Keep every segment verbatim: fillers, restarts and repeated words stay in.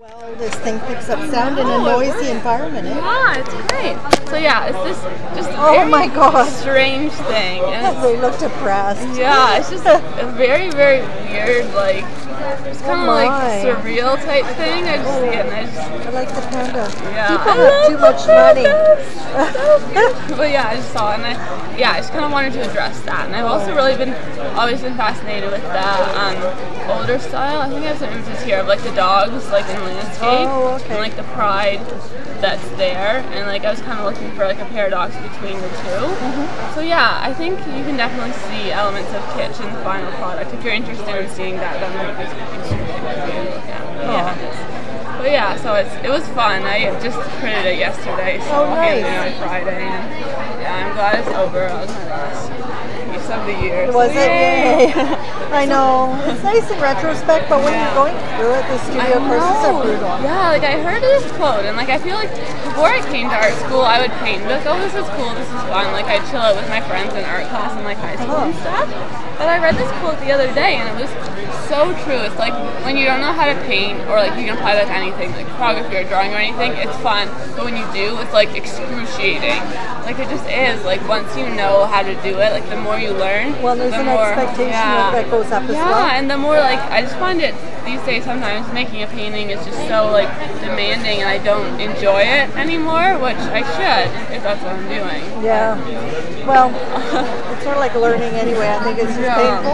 Well, this thing picks up sound in a noisy environment, eh? Yeah, it's great. So yeah, it's this just a Oh very my God. strange thing. And They look depressed. yeah, it's just a very, very weird, like, it's kind of Oh like my. surreal type thing. I just see it and I just, I like the panda. yeah. People I have love too much money. pandas. But yeah, I just saw it and I, yeah, I just kind of wanted to address that. And I've also really been, always been fascinated with the um, older style. I think I have some images here of like the dogs, like in landscape, Oh, okay. and like the pride that's there. And like I was kind of looking for like a paradox between the two. Mm-hmm. So yeah, I think you can definitely see elements of kitsch in the final product. If you're interested in seeing that, that might be extremely good for you to look at. Oh. Yeah. But yeah, so it's it was fun. I just printed it yesterday, so Oh, I'll hand it in nice. on Friday. And yeah, I'm glad it's over. That was my last piece of the year. Was so it? yay. Yay. I know. It's nice in retrospect, but when Yeah. you're going through it, the studio I courses are know. brutal. Yeah, like I heard this quote, and like I feel like before I came to art school, I would paint and be like, oh, this is cool, this is fun. Like I'd chill out with my friends in art class in like high school and stuff. But I read this quote the other day, and it was so true. It's like when you don't know how to paint, or like you can apply that to anything, like photography or drawing or anything, it's fun. But when you do, it's like excruciating. Like it just is. Like once you know how to do it, like the more you learn, Well, there's the an more, expectation yeah. that goes up as yeah, well. and the more like I just find it these days sometimes making a painting is just so like demanding, and I don't enjoy it anymore, which I should if that's what I'm doing. Yeah. Well, it's sort of like learning anyway. I think it's just Yeah. painful.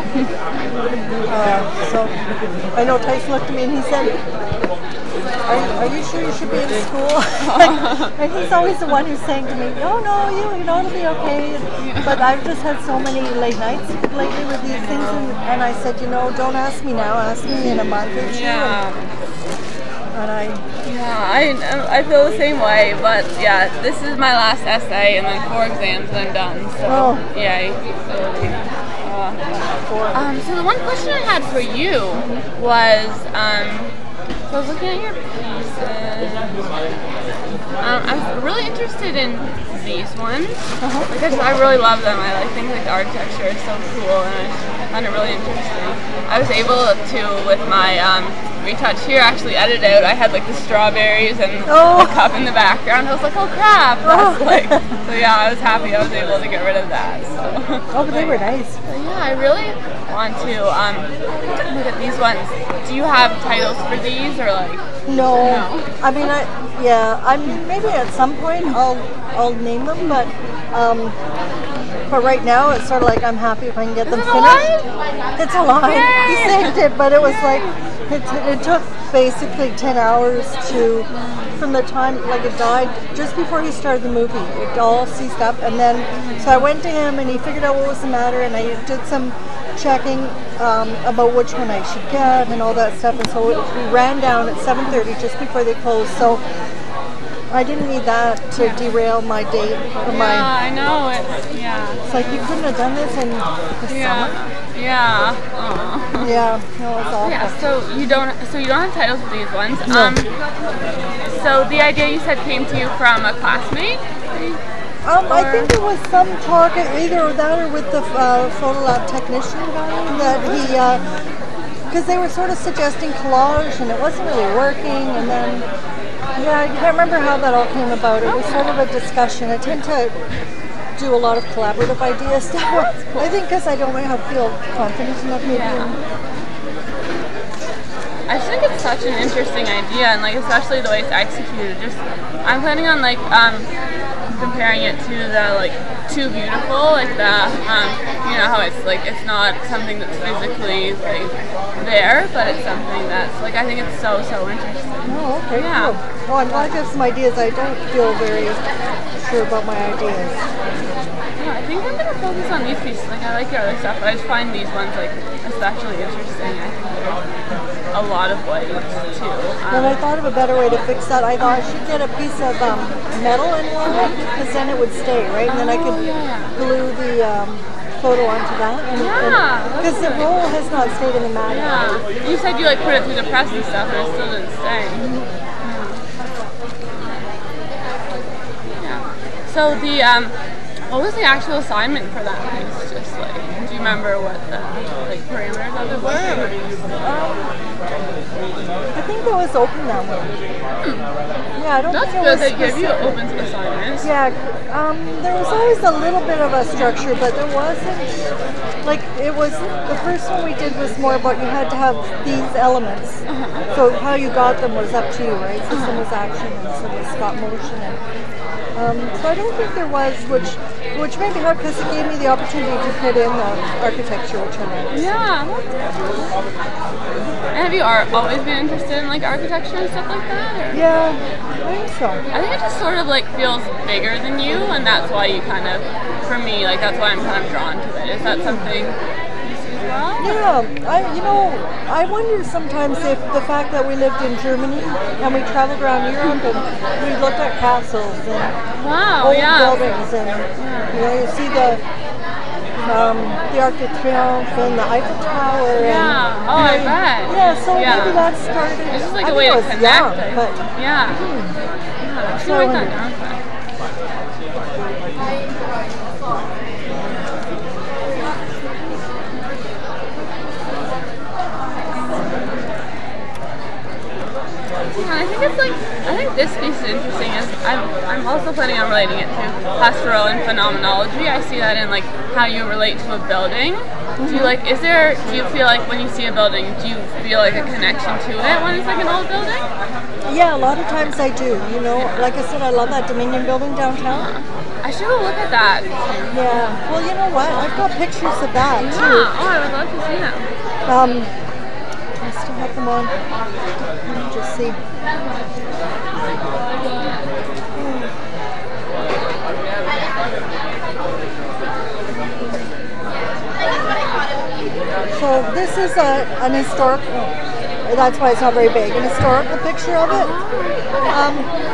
Uh, so I know Tyson looked at me and he said, are, are you sure you should be in school? And he's always the one who's saying to me, no, no, you, you know, it'll be okay. And, but I've just had so many late nights lately with these things, and, and I said, you know, don't ask me now, ask me in a month or two. Yeah. And, and I, Yeah, I, I feel the same way, but yeah, this is my last essay and then four exams and I'm done, so Oh. yay. Uh, um, so the one question I had for you was, um, so I was looking at your pieces, um, I'm really interested in these ones, like I, just, I really love them. I like think like the architecture is so cool and I just find it really interesting. I was able to, with my um, retouch here, actually edit out. I had like the strawberries and Oh. the cup in the background. I was like, oh crap! That's like, so yeah, I was happy I was able to get rid of that. So. oh, but they were nice. But yeah, I really want to um, look at these ones. Do you have titles for these or like? No, No. I mean, I yeah, I mean, maybe at some point I'll I'll name them, but um, but right now it's sort of like I'm happy if I can get them Is it finished. alive? It's alive. He Yay! saved it, but it was like it, it took basically ten hours to from the time like it died just before he started the movie. It all ceased up, and then so I went to him and he figured out what was the matter, and I did some checking um, about which one I should get and all that stuff, and so it, we ran down at seven thirty just before they closed, so I didn't need that to derail my date or Yeah, my, I know it's yeah. it's like you couldn't have done this in the summer. Yeah. Yeah. Aw. Yeah, no, it's awful. Yeah, so you don't so you don't have titles for these ones. No. Um so the idea you said came to you from a classmate? Um, I or- think it was some talk, either that or with the uh, photo lab technician guy, that he, because they were sort of suggesting collage and it wasn't really working, and then, yeah, I can't remember how that all came about. It was sort of a discussion. I tend to do a lot of collaborative idea stuff. I think because I don't have feel confident enough maybe. Yeah. in- I just think it's such an interesting idea, and like especially the way it's executed. Just I'm planning on like um comparing it to the like Too Beautiful, like the um you know how it's like it's not something that's physically like there, but it's something that's like I think it's so so interesting. Oh, okay, Yeah. cool. Well, I'm glad you have some ideas. I don't feel very sure about my ideas. Yeah, I think I'm gonna focus on these pieces. Like I like your other stuff, but I just find these ones like especially interesting. I think there's a lot of ways too. Then I Um, thought of a better way to fix that. I thought I should get a piece of um, metal and roll it, because then it would stay, right? And then I could Oh, yeah. glue the um, photo onto that. And, Yeah, because the roll has not stayed in the mat. yeah. You said you like put it through the press and stuff, and it still didn't stay. Yeah. So the um, what was the actual assignment for that piece? Just like. Do you remember what the like parameters of it were? Um, I think that was open that way. Hmm. Yeah, I don't That's think it good was they give you specific. open assignments. Yeah, um, there was always a little bit of a structure, but there wasn't, like, it was, the first one we did was more about you had to have these elements. Uh-huh. So how you got them was up to you, right? So some was action and some was stop motion. And, um, so I don't think there was, which which made me hard because it gave me the opportunity to put in the architecture, which I liked. Yeah. And have you are always been interested in like architecture and stuff like that? Or? Yeah, I think so. I think it just sort of like feels bigger than you, and that's why you kind of, for me, like that's why I'm kind of drawn to it. Is that something you see as well? Yeah, I you know I wonder sometimes if the fact that we lived in Germany and we traveled around Europe and we looked at castles and Wow, old yeah. buildings and you know you see the um, the Arc de Triomphe and the Eiffel Tower. And, Yeah. Oh, you I know, bet. Yeah, so Yeah. maybe that started. It's just like I a think way I to was connect. young, I- but yeah. hmm, Yeah. I should So I write that wonder. down. I think it's like, I think this piece is interesting. Is I'm, I'm also planning on relating it to pastoral and phenomenology. I see that in like how you relate to a building. Do you like, is there, do you feel like when you see a building, do you feel like a connection to it when it's like an old building? yeah, a lot of times I do. You know, like I said, I love that Dominion building downtown. I should go look at that. Yeah. Well, you know what? I've got pictures of that Yeah. too. Oh, I would love to see them. Um, I still have them on. Let me just see. So this is a, an historic, that's why it's not very big, an historical picture of it. Um,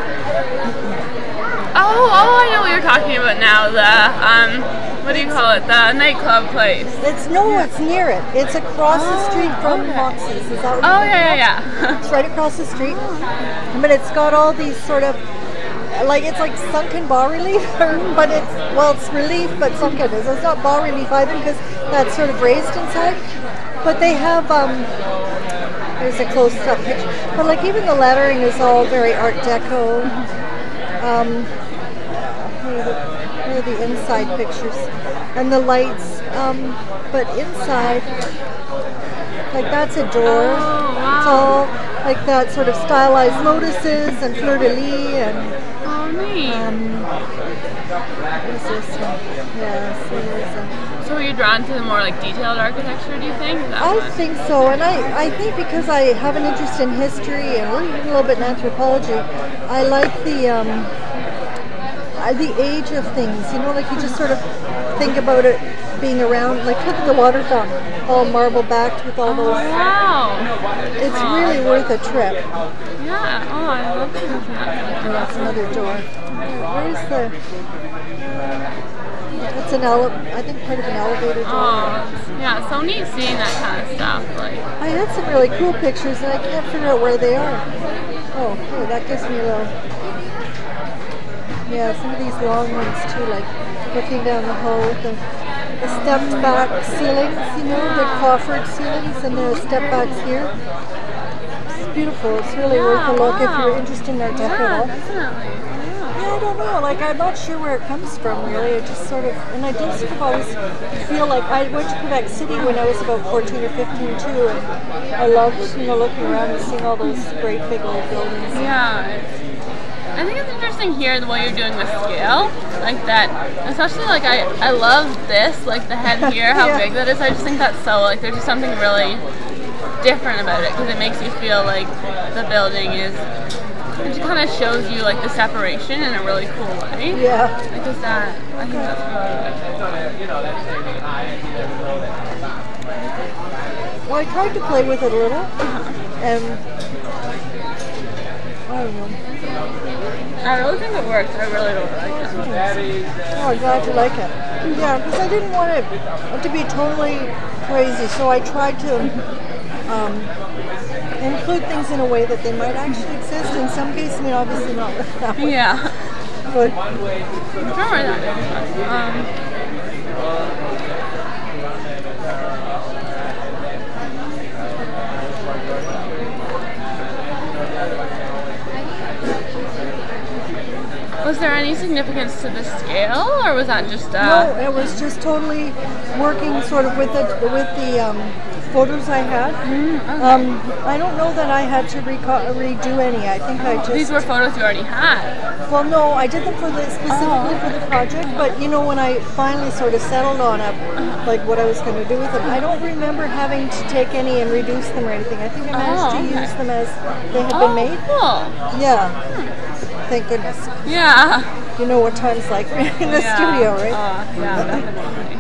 Oh, oh, I know what you're talking about now. The, um, what do you call it? The nightclub place. it's, no, it's near it. It's across the street from okay. Moxie's. Is that what Oh, you're yeah, thinking yeah, yeah. of? It's right across the street. But it's got all these sort of, like, it's like sunken bas relief, but it's, well, it's relief, but sunken. It's it's not bas relief either because that's sort of raised inside. But they have, um, there's a close-up picture. But, like, even the lettering is all very Art Deco. Um, here are the, here are the inside pictures. And the lights, um, but inside, like, that's a door. Oh, wow. It's all like that sort of stylized lotuses and fleur-de-lis and Oh, neat. um, what is this one? Yes, it is. Um, So are you drawn to the more like detailed architecture, do you think? Is that I what- think so, and I, I think because I have an interest in history and even a little bit in anthropology, I like the um, uh, the age of things. You know, like you just sort of think about it being around. Like look at the water fountain, all marble backed with all Oh, those. wow. It's really worth a trip. Yeah. Oh, I love to see that. Oh, that's another door. Where's the? It's an ele- I think part of an elevator door. Oh, yeah. It's so neat seeing that kind of stuff. Like, I had some really cool pictures and I can't figure out where they are. Oh, hey, that gives me a little. Yeah, some of these long ones too, like looking down the hall with the, the stepped back ceilings, you know, the coffered ceilings and the step backs here. It's beautiful. It's really yeah, worth a look if wow. you're interested in Art Deco at Yeah, all. definitely. Yeah. Yeah, I don't know. Like, I'm not sure where it comes from, really. It just sort of, and I do sort of always feel like I went to Quebec City when I was about fourteen or fifteen too, and I loved, you know, looking around and seeing all those great big old buildings. Yeah, it's, I think it's interesting here the way you're doing the scale, like that. Especially like I, I love this, like the head here, how Yeah. big that is. I just think that's so like there's just something really different about it because it makes you feel like the building is. It just kind of shows you like the separation in a really cool way. Yeah. Like is that? I think that's really good. Well, I tried to play with it a little, and I don't know. I really think it works. I really really like it. Oh, I'm glad you like it. Yeah, because I didn't want it to be totally crazy, so I tried to um, include things in a way that they might actually exist. In some cases, I mean, obviously not that way. Yeah. But Don't worry that. Um, Was there any significance to the scale, or was that just? Uh... No, it was just totally working sort of with the with the um, photos I had. Mm, okay. um, I don't know that I had to reco- redo any. I think I just. These were photos you already had. Well, no, I did them for the specifically Oh. for the project. But you know, when I finally sort of settled on a like what I was going to do with them, I don't remember having to take any and reduce them or anything. I think I managed Oh, to okay. use them as they had Oh, been made. cool. Yeah. Thank goodness. Yeah. You know what time's like in the yeah. studio, right? Uh, yeah, definitely.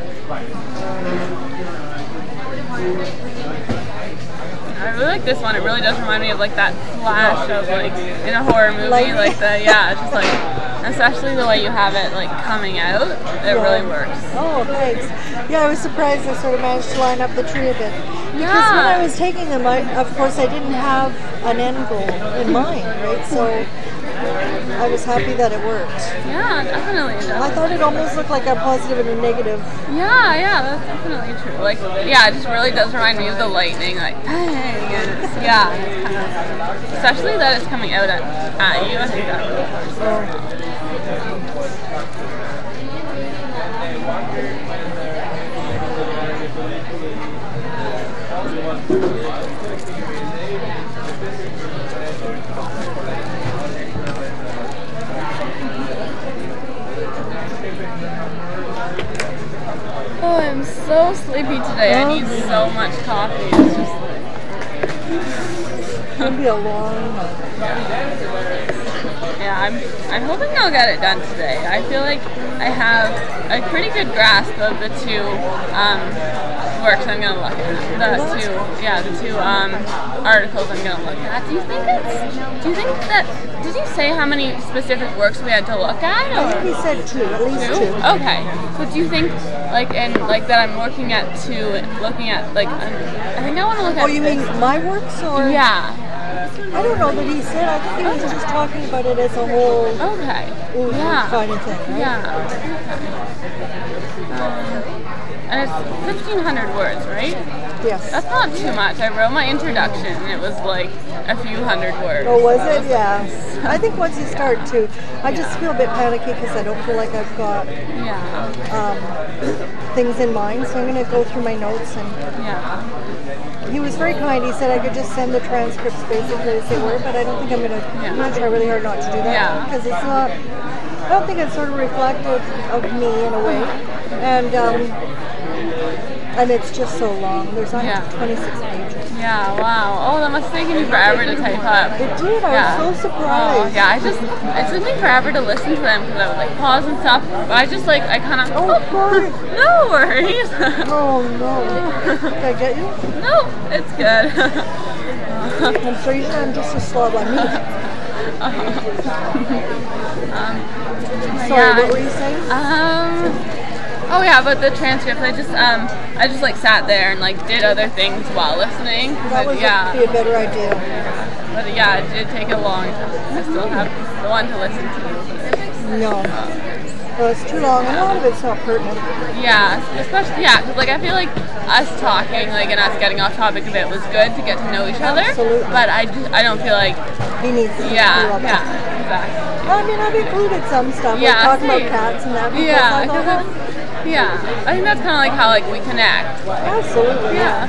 I really like this one. It really does remind me of like that flash of like in a horror movie, Lightning. like the yeah, it's just like especially the way you have it like coming out. It Yeah. really works. Oh, thanks. Yeah, I was surprised I sort of managed to line up the tree a bit. Because Yeah. when I was taking them, I, of course, I didn't have an end goal in mind, right? So I was happy that it worked. Yeah, definitely. I definitely. thought it almost looked like a positive and a negative. Yeah, yeah, that's definitely true. Like, yeah, it just really does remind me of the lightning, like, bang, and it's, yeah, it's kind of, especially that it's coming out at, at you. I think that really works. So, Oh, I'm so sleepy today. I need so much coffee. It's just like, it's going to be a long month. yeah, I'm, I'm hoping I'll get it done today. I feel like I have a pretty good grasp of the two um, works I'm going to look at. The two, yeah, the two um, articles I'm going to look at. Do you think it's, do you think that, did you say how many specific works we had to look at? I Or? think we said two, at least Two? two. Okay. So do you think, like, and like that I'm looking at two, looking at, like, um, I think I want to look at Oh, you mean this. my works or? Yeah. I don't know that he said. I think he was just talking about it as a whole Okay. ooh, Yeah. kind of thing. Right? Yeah. Um, and it's fifteen hundred words, right? Yes. That's not too much. I wrote my introduction and it was like a few hundred words. Oh, was So it? Yeah. I think once you start to, I just feel a bit panicky because I don't feel like I've got Yeah. um, things in mind. So I'm going to go through my notes. And Yeah. he was very kind. He said I could just send the transcripts basically as they were, but I don't think I'm going to. I'm going to try really hard not to do that Yeah. because it's not. I don't think it's sort of reflective of me in a way, and um, and it's just so long. There's only Yeah. twenty-six pages. Yeah, wow. Oh, that must have taken you forever to type up. It did. I Yeah. was so Oh, surprised. yeah, I just, it took me forever to listen to them because I would like pause and stuff. But I just like, I kind of, Oh, sorry. no worries. Oh no! Did I get you? No, it's good. I'm sorry. You said I'm just a slob on me. um, Sorry. yeah. What were you saying? Um. Oh yeah, but the transcript, I just um, I just like sat there and like did other things while listening. That But, would yeah. be a better idea. But yeah, it did take a long time. I still have the one to listen to. No. No, it's too long. A lot of it's not pertinent. Yeah, especially yeah, because like I feel like us talking like and us getting off topic of it was good to get to know each other. Absolutely. But I just I don't feel like He needs to do yeah all that. yeah exactly. I mean, I've included some stuff, Yeah, like talking same. about cats and that. Because Yeah, I thought, 'cause well, that's- yeah. I think that's kind of like how like we connect. absolutely. Yeah.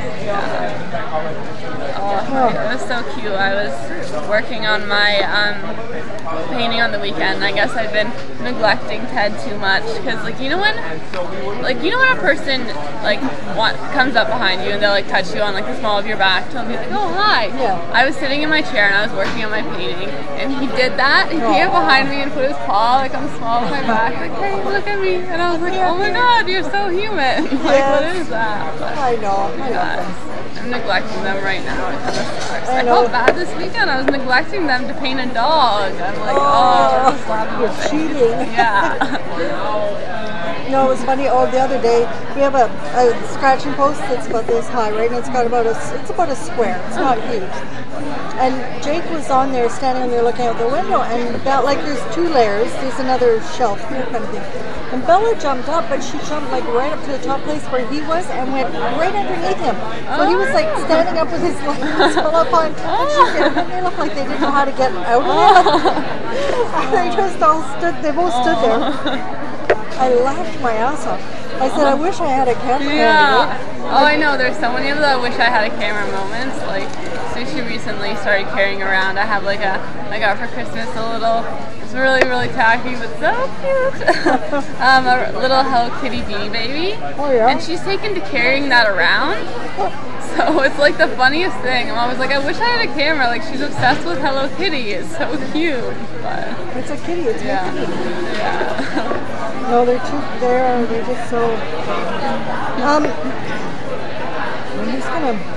Oh, it was so cute. I was working on my um, painting on the weekend. I guess I've been neglecting Ted too much because, like, you know when, like, you know when a person like want, comes up behind you and they'll like touch you on like the small of your back, to be like, oh hi. Yeah. I was sitting in my chair and I was working on my painting, and he did that. He came Aw. behind me and put his paw like on the small of my back, like, hey, look at me. And I was like, oh my god, you're so human. Like, what Yes. is that? But, I know. I yeah, know. I'm neglecting them right now. It kind of sucks. I I, know. felt bad this weekend. I was neglecting them to paint a dog. I'm like, oh, Oh, slap in the you're face. cheating. Yeah. You know, it was funny. Oh, the other day we have a, a scratching post that's about this high, right? And it's got about a it's about a square. It's not huge. And Jake was on there, standing on there, looking out the window, and Bella, like there's two layers. There's another shelf here, kind of thing. And Bella jumped up, but she jumped like right up to the top place where he was, and went right underneath him. So he was like standing up with his legs full up on. And she and they looked like they didn't know how to get out of it. they just all stood, they both stood there. I laughed my ass off. I said, I wish I had a camera. Yeah. Oh, I know. There's so many of the I wish I had a camera moments. Like, Sushi recently started carrying around. I have like a, I got for Christmas a little, it's really, really tacky, but so cute. um, a little Hello Kitty Beanie Baby. Oh, yeah. And she's taken to carrying that around. So it's like the funniest thing. I'm always like, I wish I had a camera. Like, she's obsessed with Hello Kitty. It's so cute. But it's a kitty. It's yeah. my kitty. Yeah. No, they're too. They're they're just so. Um, I'm just gonna.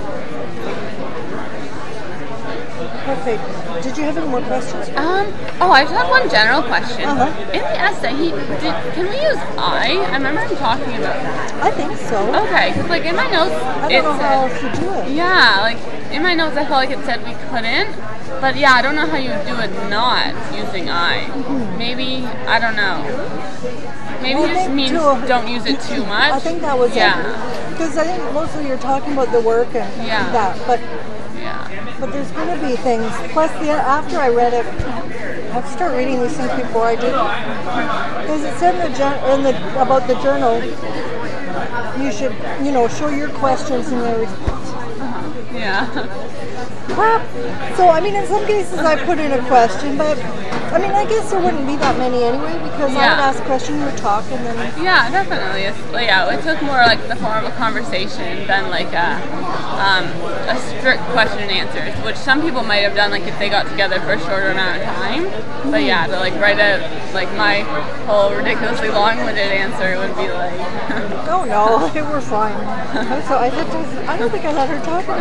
Okay. Did you have any more questions? Um. Oh, I just had one general question. Uh-huh. In the essay, he did. Can we use I? I remember him talking about that. I think so. Okay, because like in my notes, I don't it know said, how else to do it. Yeah, like in my notes, I felt like it said we couldn't. But yeah, I don't know how you do it not using I. Mm-hmm. Maybe I don't know. Maybe Well, it just means too, don't use it too much. I think that was yeah. Because I think mostly you're talking about the work and Yeah. that, but Yeah. but there's going to be things. Plus, the after I read it, I have to start reading these things before I do. Because it said in the, jour- in the about the journal, you should you know show your questions and their response. Yeah. So, I mean, in some cases I put in a question, but I mean, I guess there wouldn't be that many anyway because I would Yeah. ask a question, you would talk, and then. Yeah, definitely. It's, like, yeah, it took more like the form of a conversation than like a um, a strict question and answers, which some people might have done like if they got together for a shorter amount of time. But yeah, to like write out like my whole ridiculously long-winded answer would be like. Oh no, they were fine. So I had to. I don't think I let her talk.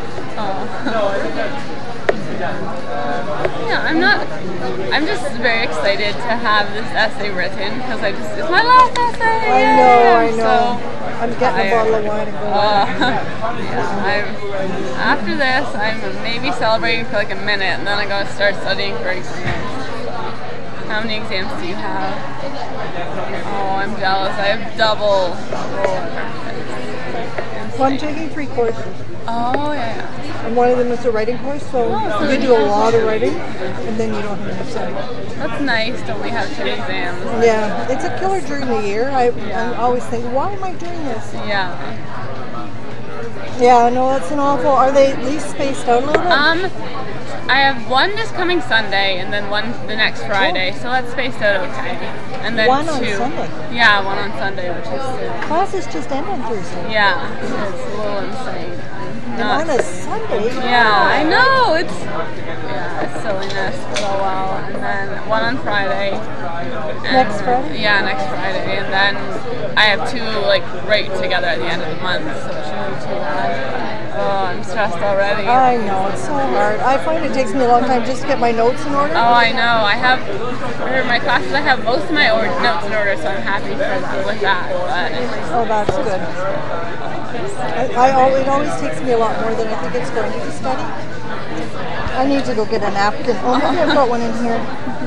Yeah, I'm not. I'm just very excited to have this essay written because I just it's my last essay. I Yay! know, I I'm know. So I'm getting a bottle of wine and going. Uh, yeah, I'm, after this, I'm maybe celebrating for like a minute, and then I gotta start studying for exams. How many exams do you have? Oh, I'm jealous. I have double. Well, I'm taking three courses. Oh yeah. And one of them is a writing course, so Oh, so you do a lot of writing, and then you don't have enough study. That's nice to only have two exams. Yeah, it's a killer during the year. I, I always think, why am I doing this? Yeah. Yeah, no, that's an awful. Are they at least spaced out a little bit? Um, I have one this coming Sunday, and then one the next Friday, so that's spaced out okay. And then One two. on Sunday? Yeah, one on Sunday, which is Classes just end on Thursday. yeah, it's a little insane. And Not- on a Sunday? Yeah, I know. It's yeah, it's silliness, but oh well. And then one on Friday. And, Next Friday? Yeah, next Friday. And then I have two like right together at the end of the month, so it shouldn't be too bad. Oh, I'm stressed already. I know, it's so hard. I find it takes me a long time just to get my notes in order. Oh, I know. I have for my classes. I have most of my or- notes in order, so I'm happy for that with that. But it's, Oh, that's good. I, I al- it always takes me a lot more than I think it's going to to study. I need to go get a napkin. Oh, maybe I've got one in here.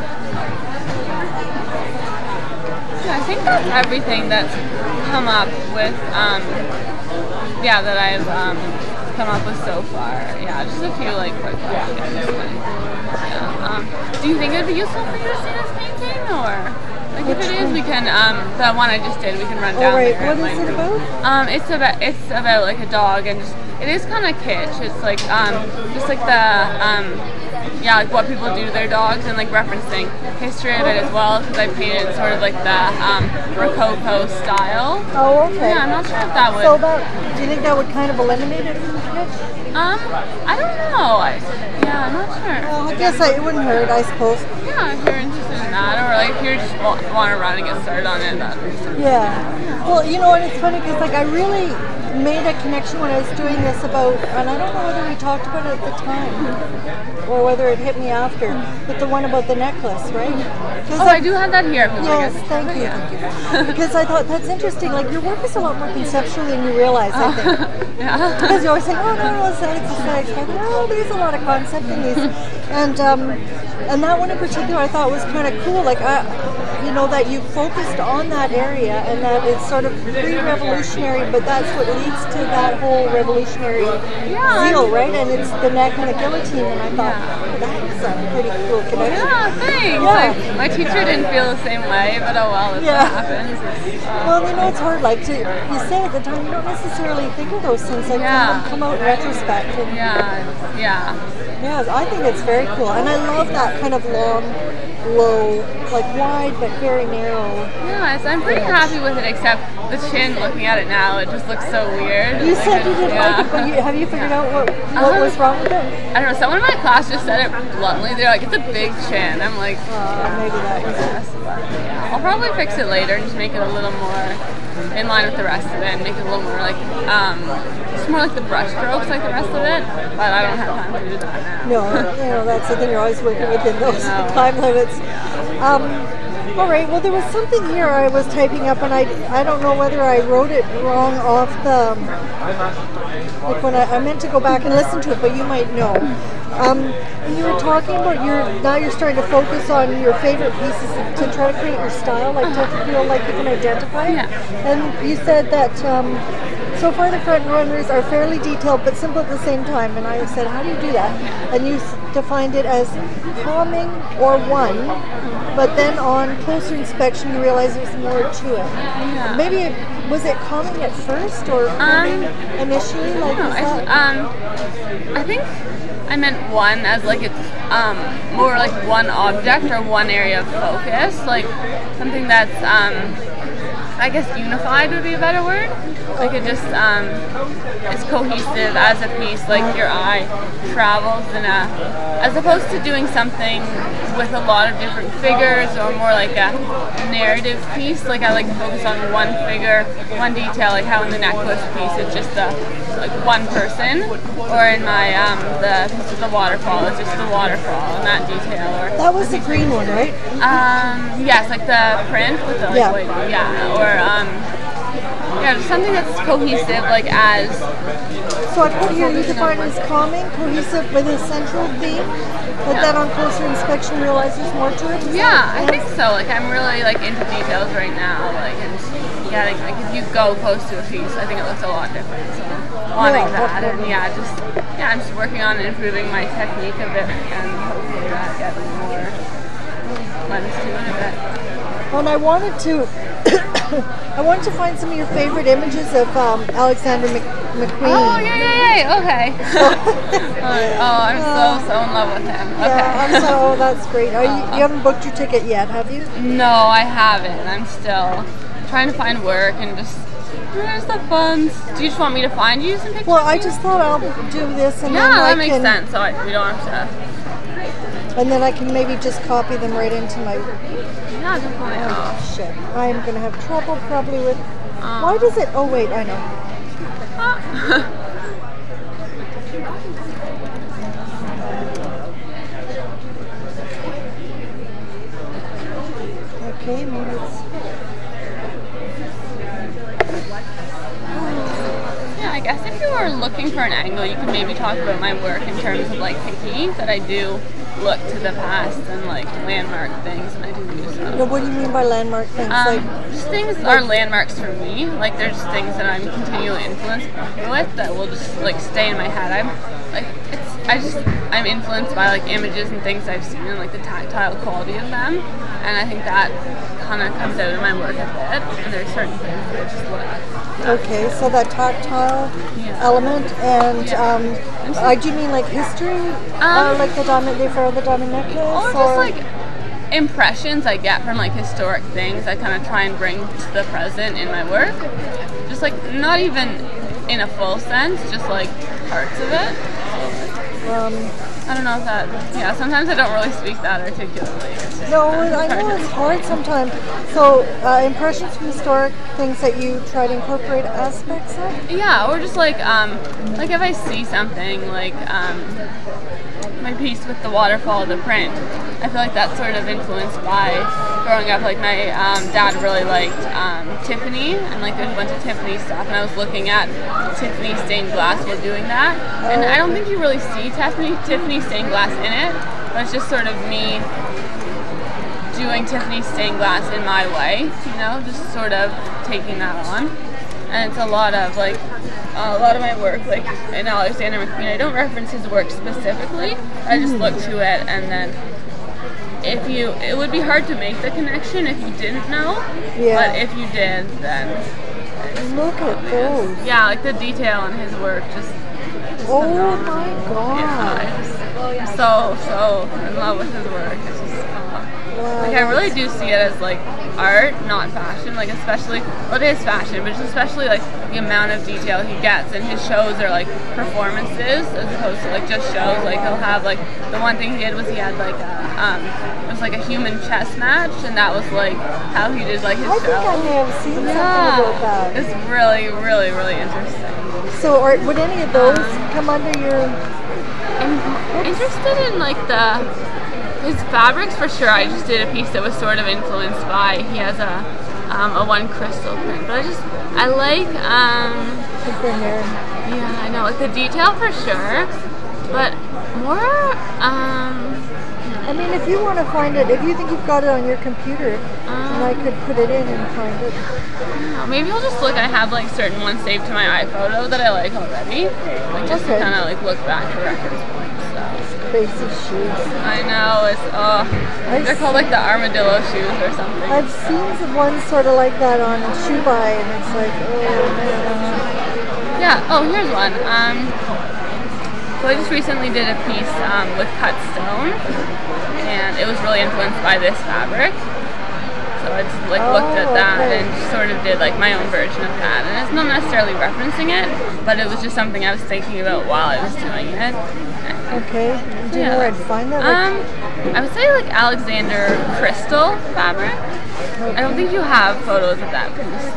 yeah, I think that's everything that's come up with. Um, yeah, that I've um, come up with so far. Yeah, just a few like quick questions. Yeah. Um, do you think it'd be useful for you to see this painting, or like if it is, we can um, the one I just did, we can run down All right, there. what and, is like, it about? Um, it's about it's about like a dog, and just, it is kind of kitsch. It's like um, just like the um, yeah, like what people do to their dogs, and like referencing history of it as well, because I painted sort of like the um, Rococo style. Oh, okay. Yeah, I'm not sure if that would. So that, do you think that would kind of eliminate it from the pitch? Um, I don't know. I, yeah, I'm not sure. Well, I guess I, it wouldn't hurt, I suppose. Yeah, if you're interested in that, or like if you just want, want to run and get started on it, that'd be something. Yeah. Well, you know what? It's funny because like I really made a connection when I was doing this about, and I don't know whether we talked about it at the time or whether it hit me after, but the one about the necklace, right? Oh, I do have that here. If you Yes, like it. thank you. Yeah. Because I thought that's interesting. Like your work is a lot more conceptual than you realize, I think. Yeah. Because you always think, oh no, no, aesthetics, aesthetics. Like, no, there's a lot of concept in these. And um, and that one in particular, I thought was kind of cool. Like I, you you know, that you focused on that area and that it's sort of pre-revolutionary, but that's what leads to that whole revolutionary Yeah. zeal, right? And it's the neck and the guillotine, and I thought, oh, that's a pretty cool connection. Yeah, thanks. Yeah. Like, my teacher didn't feel the same way, but oh well, it's Yeah. what happens. It's, uh, Well, you know, it's hard. Like to, you say at the time, you don't necessarily think of those things. Like Yeah. come, come out in retrospect. And, yeah, yeah. yeah, I think it's very cool, and I love that kind of long, low, like wide but very narrow. Yeah, it's, I'm pretty happy with it, except the chin. Looking at it now, it just looks so weird. You Like, said you didn't yeah. like it, but you, have you figured out what what Uh, was wrong with it? I don't know. Someone in my class just said it bluntly. They're like, "It's a big chin." I'm like, Uh, maybe that was it. yes, but yeah. I'll probably fix it later and just make it a little more in line with the rest of it, and make it a little more like, um, just more like the brush strokes like the rest of it. But I don't have time to do that now. No, you know, that's the thing. You're always working within those No. time limits. Um, all right. Well, there was something here I was typing up, and I I don't know whether I wrote it wrong off the. Like when I, I meant to go back and listen to it, but you might know. Um, and you were talking about your now you're starting to focus on your favorite pieces to try to create your style, like to feel like you can identify it. Yeah. And you said that um, so far the front runners are fairly detailed but simple at the same time. And I said, how do you do that? And you s- defined it as calming or one, but then on closer inspection you realize there's more to it. Yeah. Maybe it, was it calming at first or Um, initially? Like No, is I, that? um, I think I meant one as like it's um, more like one object or one area of focus, like something that's um, I guess unified would be a better word. Like it just um, is cohesive as a piece, like your eye travels in a, as opposed to doing something with a lot of different figures or more like a narrative piece. Like I like to focus on one figure, one detail, like how in the necklace piece it's just a, like one person, or in my um, the piece of the waterfall, it's just the waterfall and that detail. Or That was the green one, right? um, yes, like the print with the like, Yeah. white, yeah, or um, yeah, just something that's cohesive, like as So I put here you define it as calming, cohesive with a central theme, but then on closer inspection realize there's more to it. Is yeah, that- I think so. Like I'm really like into details right now, like and yeah, like, like if you go close to a piece, I think it looks a lot different. So wanting Yeah, that, and definitely. yeah, just yeah, I'm just working on improving my technique a bit, and hopefully that gets more lens to it a bit. And I wanted to, I wanted to find some of your favorite images of um, Alexander Mc, McQueen. Oh yeah, yeah, yeah. Okay. oh, I'm so so in love with him. Okay. Yeah, I'm so that's great. Are you, you haven't booked your ticket yet, have you? No, I haven't. I'm still trying to find work and just where's the funds? Do you just want me to find you some pictures? Well, I just thought I'll do this and yeah, then I that makes can, sense. So I, we don't have to. and then I can maybe just copy them right into my. Yeah, definitely. Oh Oh. shit! I'm gonna have trouble probably with. Um, Why does it? Oh wait, I know. Ah. Okay, maybe it's. Yeah, I guess if you were looking for an angle, you could maybe talk about my work in terms of like technique, that I do look to the past and like landmark things, and I do use No, them. what do you mean by landmark things? Um, like, just things that are landmarks for me. Like there's just things that I'm continually influenced with that will just like stay in my head. I'm like it's I just I'm influenced by like images and things I've seen and like the tactile quality of them, and I think that kind of comes out in my work a bit. And there's certain things that I just look. okay, so that tactile Yeah. element, and Yeah. um, I do you mean like history, uh, Um, like the diamond, they found the diamond necklace, Or just like impressions I get from like historic things I kind of try and bring to the present in my work. Just like not even in a full sense, just like parts of it. um, I don't know if that, yeah, sometimes I don't really speak that articulately. It's just, no, uh, I hard know to- it's hard sometimes. So uh, impressions from historic things that you try to incorporate aspects of. Yeah, or just like, um, like if I see something like, um, my piece with the waterfall, the print, I feel like that's sort of influenced by growing up. Like my um, dad really liked um, Tiffany, and like there's a bunch of Tiffany stuff, and I was looking at Tiffany stained glass while doing that, and I don't think you really see Tiffany Tiffany stained glass in it, but it's just sort of me doing Tiffany stained glass in my way, you know, just sort of taking that on. And it's a lot of like uh, a lot of my work, like in Alexander McQueen, I don't reference his work specifically. I just look to it, and then if you, it would be hard to make the connection if you didn't know. Yeah. But if you did, then look at those. Yeah, like the detail in his work, just. Oh my god! Yeah, I'm so so in love with his work. It's just uh, wow, like I really do see it as like art, not fashion. Like especially, well, it is fashion, but just especially like the amount of detail he gets. And his shows are like performances as opposed to like just shows. Like he'll have like the one thing he did was he had like a um, it was like a human chess match, and that was like how he did like his I show. I think I may have seen yeah. something about that. It's really, really, really interesting. So, or would any of those um, come under your? I'm interested in like the his fabrics for sure. I just did a piece that was sort of influenced by. He has a um, a one crystal print, but I just I like um. Like their hair. Yeah, I know, like the detail for sure, but more um. I mean, if you want to find it, if you think you've got it on your computer, um, then I could put it in and find it. Yeah, maybe I'll just look. I have like certain ones saved to my iPhoto that I like already, like just okay. to kind of like look back for reference points. So. Basic shoes. I know, it's oh, I've they're called like the armadillo shoes or something. I've so. seen some ones sort of like that on Shoe Buy, and it's like, oh man. Yeah. Oh, here's one. Um. So I just recently did a piece um, with cut stone, and it was really influenced by this fabric. So I just like oh, looked at that okay. and sort of did like my own version of that. And it's not necessarily referencing it, but it was just something I was thinking about while I was doing it. Okay. Do you yeah. know where I'd find that? Um, I would say like Alexander Crystal fabric. Okay. I don't think you have photos of that piece.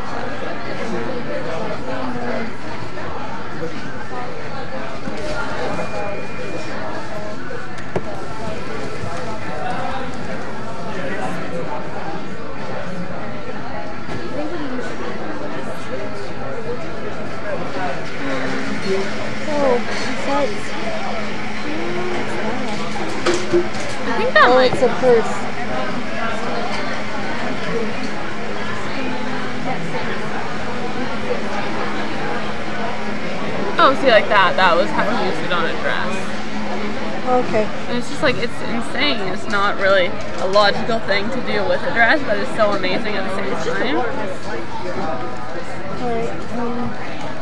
I think that oh, might it's a purse. Oh, see, like that. That was how he used it on a dress. Okay. And it's just like, it's insane. It's not really a logical thing to do with a dress, but it's so amazing at the same time. Alright. Um,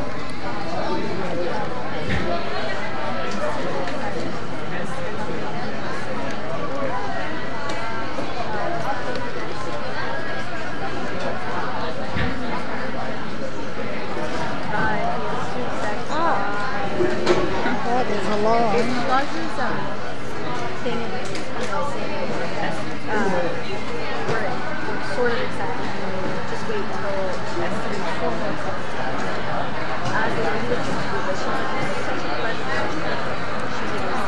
that is a long. Roger's um, thing, you know, saying uh, we're sort of excited. Just wait until S three four months as they were looking to do this. She's such a pleasure. She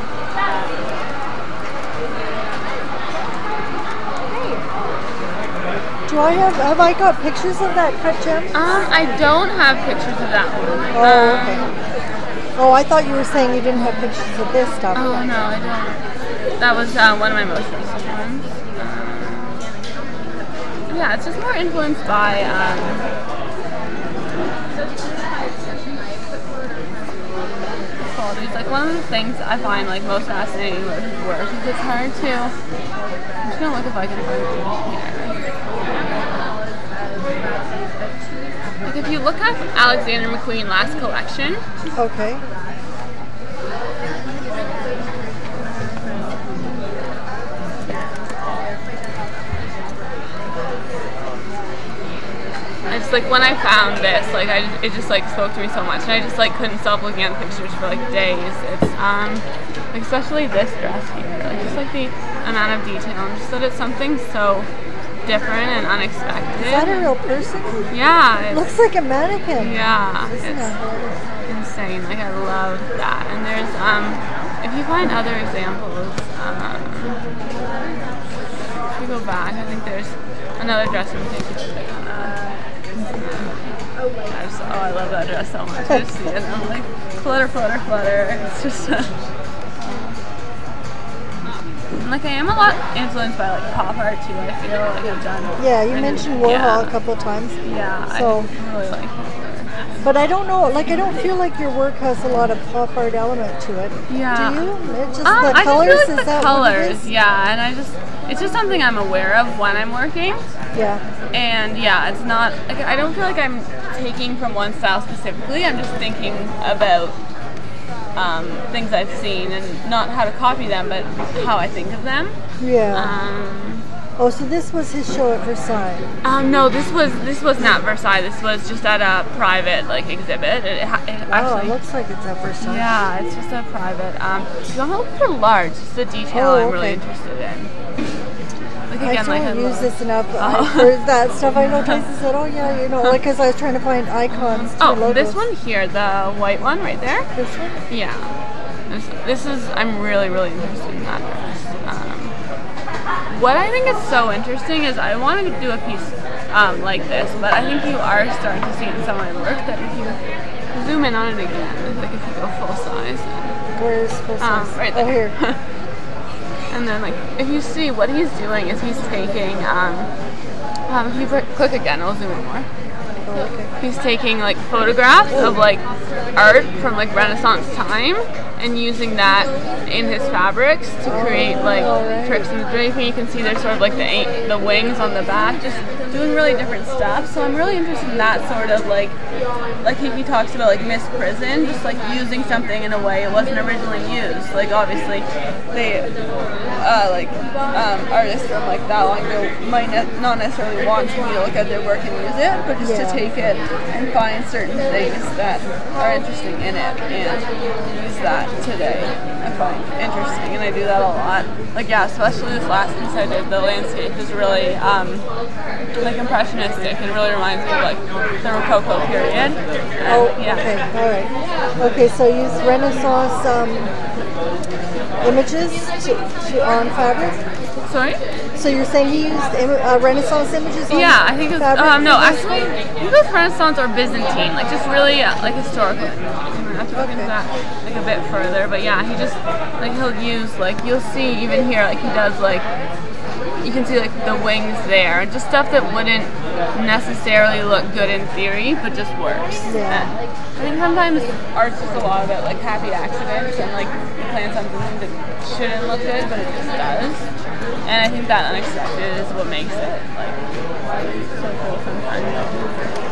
Do I have, have I got pictures of that cut gem? Um, I don't have pictures of that one. Oh, um, okay. Oh, I thought you were saying you didn't have pictures of this stuff. Oh, no, I don't. That was uh, one of my most recent ones. Um, yeah, it's just more influenced by, um, qualities. Like, one of the things I find, like, most fascinating about his work is it's hard to, I'm just gonna look if I can find it here. Like, if you look up Alexander McQueen Last Collection. Okay. It's like when I found this, like I, it just like spoke to me so much, and I just like couldn't stop looking at the pictures for like days. It's um, like especially this dress here, like just like the amount of detail, and just that it's something so different and unexpected. Is that a real person? Yeah. It looks like a mannequin. Yeah. Isn't it's it? insane. Like I love that. And there's um, if you find other examples, um, if you go back, I think there's another dress in particular. I just, oh, I love that dress so much. I just see it and I'm like, flutter, flutter, flutter. It's just, uh, And like I am a lot influenced by like pop art too. I feel like I've done. Yeah, you and mentioned then- Warhol yeah. a couple of times. Yeah, So- I really like it. But I don't know, like I don't feel like your work has a lot of pop art element to it. Yeah. Do you? It's just Um, the I colors, just feel like is the that what it colors, is? yeah, and I just, it's just something I'm aware of when I'm working, Yeah. and yeah, it's not, like, I don't feel like I'm taking from one style specifically, I'm just thinking about um, things I've seen, and not how to copy them, but how I think of them. Yeah. Um, Oh, so this was his show at Versailles. um, no, this was, this was not Versailles, this was just at a private, like, exhibit. It, ha- it Oh, actually, it looks like it's at Versailles. yeah, it's just a private, um, you don't look for large, it's the detail Oh, I'm really okay. interested in. Like I again, like don't a use little- this enough Oh. I, for that stuff. I know Tracy said, oh yeah, you know, like because I was trying to find icons to Oh, logos. this one here, the white one right there. This one? Yeah. This, this is, I'm really, really interested in that dress. Um, what I think is so interesting is I wanted to do a piece um, like this, but I think you are starting to see in some of my work that if you zoom in on it again, like if you go full size, Where's full um, size? right Oh, there. here. And then like, if you see what he's doing is he's taking, um, um, if you pr- click again, I'll zoom in more. Oh, okay. He's taking like photographs of like art from like Renaissance time and using that in his fabrics to create like Alright. tricks in the draping. You can see there's sort of like the a- the wings on the back, just doing really different stuff. So I'm really interested in that sort of like, like he, he talks about like Miss Prison, just like using something in a way it wasn't originally used. Like obviously they, uh, like um, artists from like that long ago might ne- not necessarily want me to look at their work and use it, but just Yeah. to take it and find certain things that are interesting in it and use that today. I find interesting, and I do that a lot. Like yeah, especially this last piece I did, the landscape is really um, like impressionistic. It really reminds me of like the Rococo period. And, Oh, yeah. okay, all right. Okay, so use Renaissance um, images to, to on fabric. Sorry? So you're saying he used Im- uh, Renaissance images on Yeah, I think it's fabric? um, no, for this actually, one? I think it's Renaissance or Byzantine, like just really uh, like historical. I'm gonna have to look into Okay. that like a bit further, but yeah, he just like he'll use like you'll see even here like he does like you can see like the wings there, just stuff that wouldn't necessarily look good in theory, but just works. Yeah. And I think sometimes art's just a lot about like happy accidents and like you plan something that shouldn't look good, but it just does. And I think that unexpected is what makes it like so cool sometimes.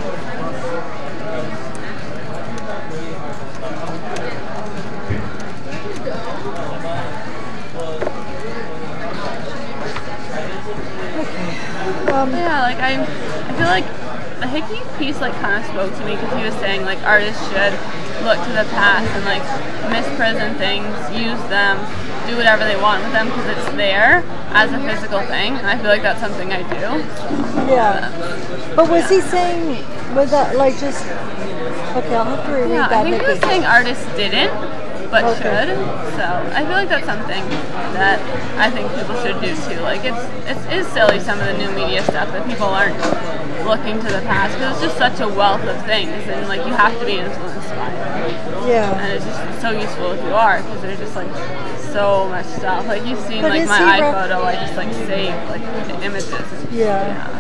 Um, Yeah, like I, I feel like the Hickey piece like kind of spoke to me because he was saying like artists should look to the past and like miss prison things, use them, do whatever they want with them because it's there as a physical thing, and I feel like that's something I do. yeah. But was he saying, was that like just, okay, I'll have to reread Yeah, I that, think he was Nikki. saying artists didn't, but Okay. should. So I feel like that's something that I think people should do too. Like it's it's is silly some of the new media stuff that people aren't looking to the past because it's just such a wealth of things, and like you have to be influenced by it. Yeah. And it's just so useful if you are because there's just like so much stuff. Like you've seen But like is my he rep- iPhoto, I just like save like images. Yeah.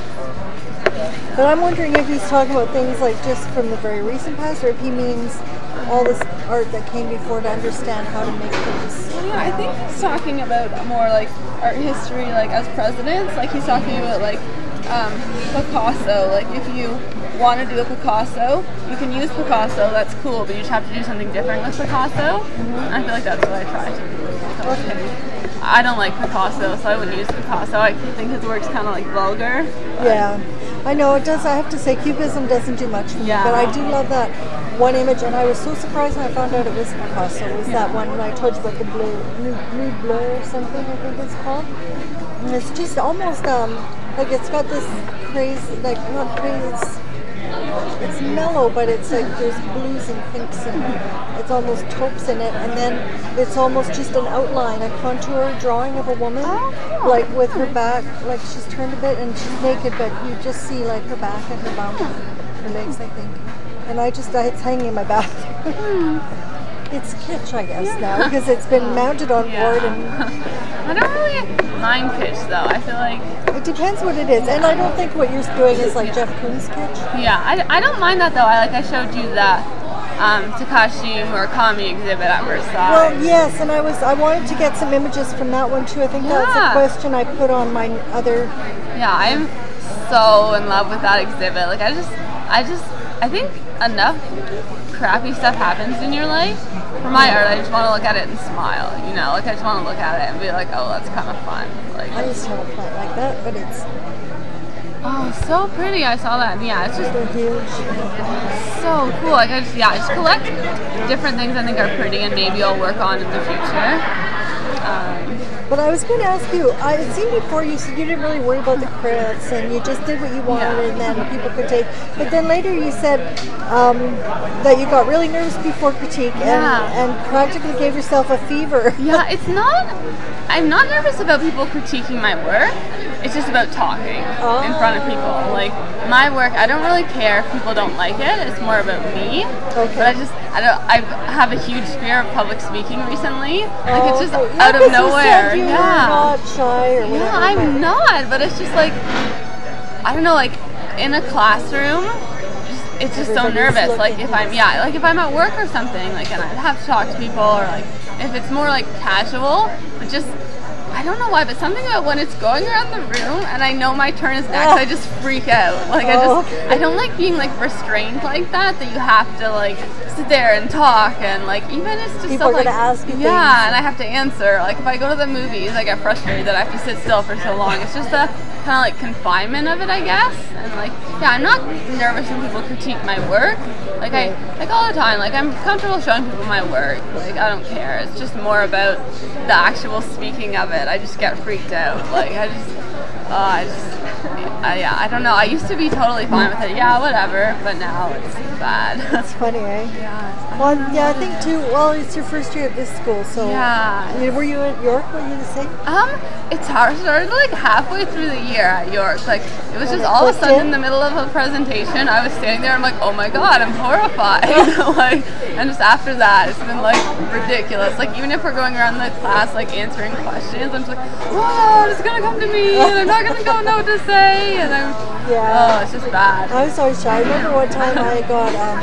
But I'm wondering if he's talking about things like just from the very recent past, or if he means all this art that came before to understand how to make things. Yeah, I think he's talking about more like art history, like as presidents. Like he's talking about like um, Picasso. Like if you want to do a Picasso, you can use Picasso. That's cool, but you just have to do something different with Picasso. And I feel like that's what I try to do. with him. I don't like Picasso, so I wouldn't use Picasso. I think his work's kind of like vulgar. Yeah. I know it does. I have to say, Cubism doesn't do much for me, Yeah. but I do love that one image, and I was so surprised when I found out it was Picasso. It was that one when I told you about the blue, nude, nude blue or something, I think it's called. And it's just almost um like it's got this crazy, like not crazy. It's, it's mellow, but it's like there's blues and pinks and it's almost taupes in it, and then it's almost just an outline, a contour drawing of a woman, Oh, cool. like with her back, like she's turned a bit and she's naked, but you just see like her back and her bum, her legs, I think. And I just, it's hanging in my bathroom. It's kitsch, I guess, now because it's been mounted on Yeah. board, and I don't really mind kitsch though. I feel like It depends what it is, and I don't think what you're doing is like Jeff Koons kitsch. yeah, I, I don't mind that though. I like I showed you the um, Takashi Murakami exhibit at Versailles. Well, yes, and I was I wanted to get some images from that one too. I think that's Yeah. a question I put on my other. Yeah, I'm so in love with that exhibit. Like I just, I just, I think enough crappy stuff happens in your life. For my art, I just want to look at it and smile. You know, like I just want to look at it and be like, oh, that's kind of fun. Like, I used to have a plant like that, but it's oh, so pretty. I saw that. And yeah, it's just so huge. so cool. Like I just, yeah, I just collect different things I think are pretty and maybe I'll work on in the future. Um, But I was going to ask you, I had seen before you said you didn't really worry about the critics and you just did what you wanted Yeah. and then people could take. But then later you said um, that you got really nervous before critique and, Yeah. and practically gave yourself a fever. Yeah, it's not. I'm not nervous about people critiquing my work. It's just about talking Oh. in front of people. Like my work, I don't really care if people don't like it. It's more about me. Okay. But I just, I don't. I have a huge fear of public speaking recently. Like it's just Oh, okay. out Yeah, of 'cause you nowhere. said you were Yeah. not shy or whatever. Yeah, I'm not. But it's just like, I don't know. Like in a classroom. It's just so Everybody's nervous. Like looking. if I'm yeah, like if I'm at work or something, like and I have to talk to people, or like if it's more like casual, but just I don't know why, but something about when it's going around the room and I know my turn is next, I just freak out. Like I Oh, just okay. I don't like being like restrained like that. That you have to like sit there and talk and like even it's just People stuff are like gonna ask you yeah, things. and I have to answer. Like if I go to the movies, I get frustrated that I have to sit still for so long. It's just a kind of like confinement of it, I guess. And like yeah, I'm not nervous when people critique my work. Like I like all the time. Like I'm comfortable showing people my work. Like I don't care. It's just more about the actual speaking of it. I just get freaked out. Like I just, oh, I just, I, yeah, I don't know. I used to be totally fine with it. Yeah, whatever. But now it's bad. It's funny, eh? yeah. Well, yeah, I think too. Well, it's your first year at this school, so Yeah. You- Were you at York? Were you the same? Um, it's hard. Started like halfway through the year at York. Like it was And just it all of a clicked sudden in? in the middle of a presentation, I was standing there. I'm like, oh my god, I'm horrified. Like, and just after that, it's been like ridiculous. Like even if we're going around the class like answering questions, I'm just like, oh, it's gonna come to me, and I'm not gonna go know what to say, and I'm, Yeah. oh, it's just bad. I was always shy. I remember one time I got, um,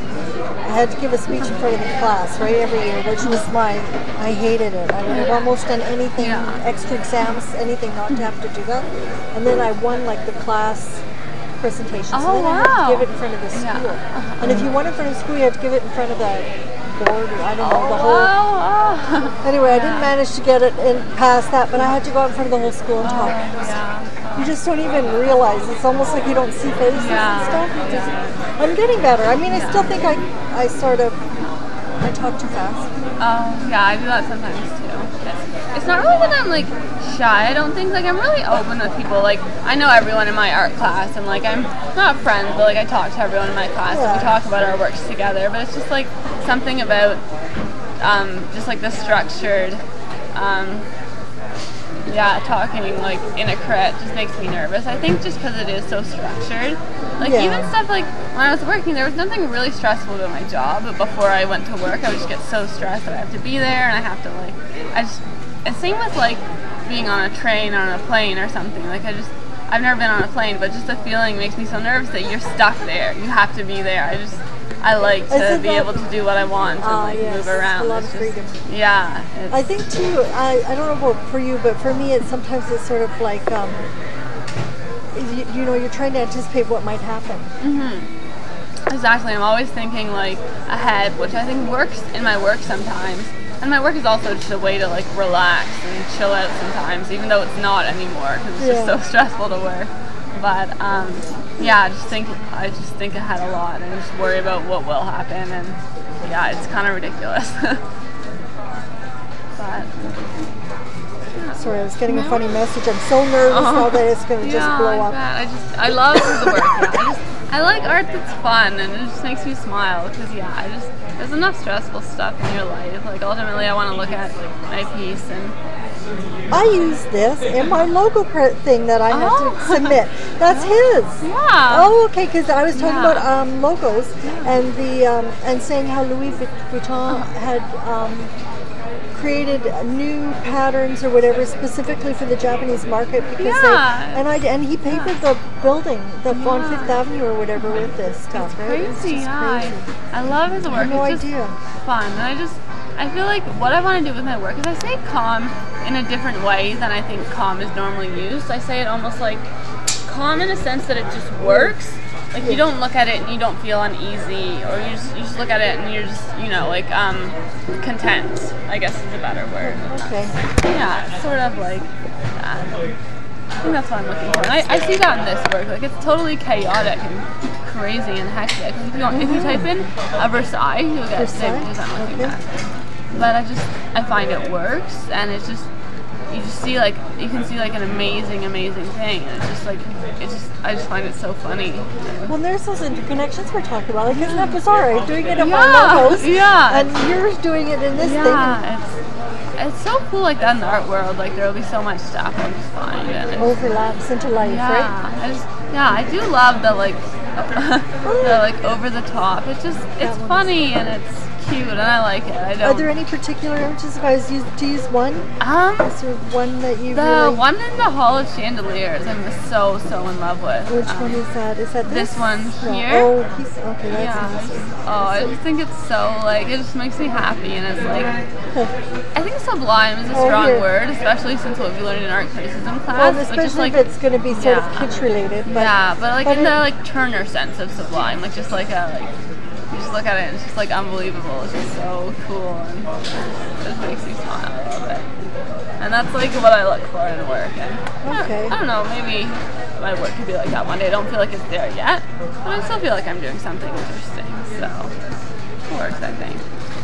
I had to give a speech in front of the class, right, every year, which was my, I hated it. I would have almost done anything, Yeah. extra exams, anything not to have to do that. And then I won like the class presentation. So Oh, then I had wow. to give it in front of the Yeah. school. And if you won in front of the school, you had to give it in front of the board, or I don't know, the whole. Oh, oh. Anyway, I didn't manage to get it in past that, but I had to go out in front of the whole school and talk. Yeah. You just don't even realize. It's almost like you don't see faces Yeah. and stuff. You just, I'm getting better. I mean, I still think I, I sort of, I talk too fast. Oh, yeah, I do that sometimes too. It's, it's not really that I'm like shy. I don't think like I'm really open with people. Like I know everyone in my art class, and like I'm not friends, but like I talk to everyone in my class, and we Yeah. talk about our works together. But it's just like something about um, just like the structured. Um, yeah, talking like in a crit just makes me nervous. I think just because it is so structured. Like Yeah. even stuff like when I was working, there was nothing really stressful about my job. But before I went to work, I would just get so stressed that I have to be there and I have to like, I just. And same with like being on a train or on a plane or something. Like I just, I've never been on a plane, but just the feeling makes me so nervous that you're stuck there. You have to be there. I just. I like to Isn't be that- able to do what I want and Ah, like yes, move around. a lot It's of just- freedom. Yeah. It's, I think too. I, I don't know about for you, but for me, it's sometimes it's sort of like, um, you, you know, you're trying to anticipate what might happen. Exactly. I'm always thinking like ahead, which I think works in my work sometimes. And my work is also just a way to like relax and chill out sometimes, even though it's not anymore because it's just Yeah. so stressful to work. But um, yeah, I just think I just think ahead a lot and just worry about what will happen, and yeah, it's kind of ridiculous. But Sorry, I was getting a funny message. I'm so nervous now that it's going to just yeah, blow I up. bet. I just I love the work. Yeah, I just I like art that's fun and it just makes me smile because yeah, I just there's enough stressful stuff in your life. Like ultimately, I want to look at my piece and I use this in my logo cre- thing that I have Oh. to submit. That's his. yeah. Oh, okay. Because I was talking Yeah. about um, logos and the um, and saying how Louis Vuitton had um, created new patterns or whatever specifically for the Japanese market because Yeah. they and I and he papered the building, the on Yeah. Fifth Avenue or whatever with this stuff. Right? It's Crazy, just yeah. crazy. I, I love his work. I had no it's just idea. fun, and I just I feel like what I want to do with my work is I say calm in a different way than I think calm is normally used. I say it almost like calm in a sense that it just works. Like you don't look at it and you don't feel uneasy, or you just you just look at it and you're just you know like um content. I guess is a better word. Okay. Yeah, sort of like that. I think that's what I'm looking for. And I, I see that in this work. Like it's totally chaotic and crazy and hectic. If you if you type in a Versailles, you'll get the Versailles? images I'm looking Okay. at. But I just I find it works, and it's just you just see like you can see like an amazing amazing thing, and it's just like it's just I just find it so funny. Well, there's those interconnections we're talking about. Like, isn't that bizarre? I'm doing it on Yeah, my logos, yeah. and you're doing it in this thing. Yeah, it's it's so cool like that in the art world. Like there'll be so much stuff I'll just find, and it's, Overlaps into life, yeah, right? I just yeah I do love the like the like over the top. It's just it's one is- funny and it's cute and I like it. I Are don't. there any particular images? If I was used to use one, um is there one that you the really? one in the Hall of Chandeliers I'm so so in love with. Which Um, one is that? Is that this, this one No. here? Oh, he's okay. That's Yeah, I nice. just, oh, I just think it's so like it just makes me happy, and it's like I think sublime is a Oh, strong here. word, especially since what we learned in art criticism class. Well, but especially just like if it's going to be sort yeah. of kitsch related. But yeah, but like but in it- the like Turner sense of sublime, like just like a like you just look at it and it's just like unbelievable. It's just so cool and it just makes me smile a little bit. And that's like what I look for in work. And I- Okay. I, don't know, maybe my work could be like that one day. I don't feel like it's there yet, but I still feel like I'm doing something interesting. So it works, I think.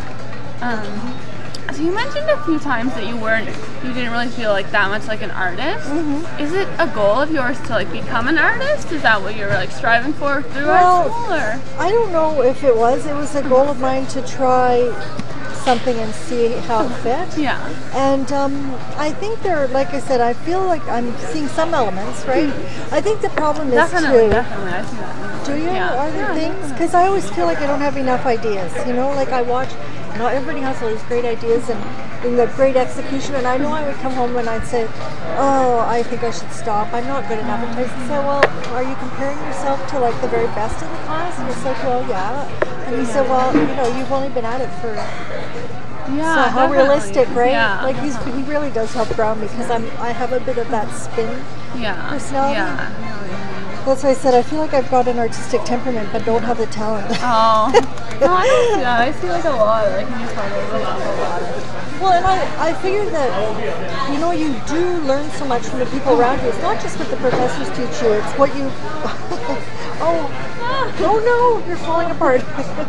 Um, so you mentioned a few times that you weren't, you didn't really feel like that much like an artist. Mm-hmm. Is it a goal of yours to like become an artist? Is that what you're like striving for through Well, art school, or? I don't know if it was. It was a goal of mine to try something and see how it fit. Yeah. And um, I think there, like I said, I feel like I'm seeing some elements, right? I think the problem is Definitely, too. definitely. I see that. Do you? Yeah. Are there Yeah, things? definitely. Because I always feel like I don't have enough ideas. You know, like I watch, not everybody has all these great ideas and, and the great execution. And I know I would come home and I'd say, oh, I think I should stop. I'm not good enough. And Tracy would say, well, are you comparing yourself to like the very best in the class? And it's like, well, yeah. And he said, well, you know, you've only been at it for. Yeah, So how definitely. realistic, right? Yeah. Like he's he really does help ground me because I'm I have a bit of that spin. yeah. personality. Yeah. That's why I said I feel like I've got an artistic temperament but don't have the talent. Oh. No, I don't see that. I see like a lot. Like in your photos, a lot, a lot. Well, and I, I figured that, you know, you do learn so much from the people around you. It's not just what the professors teach you, it's what you... oh, oh no, you're falling apart.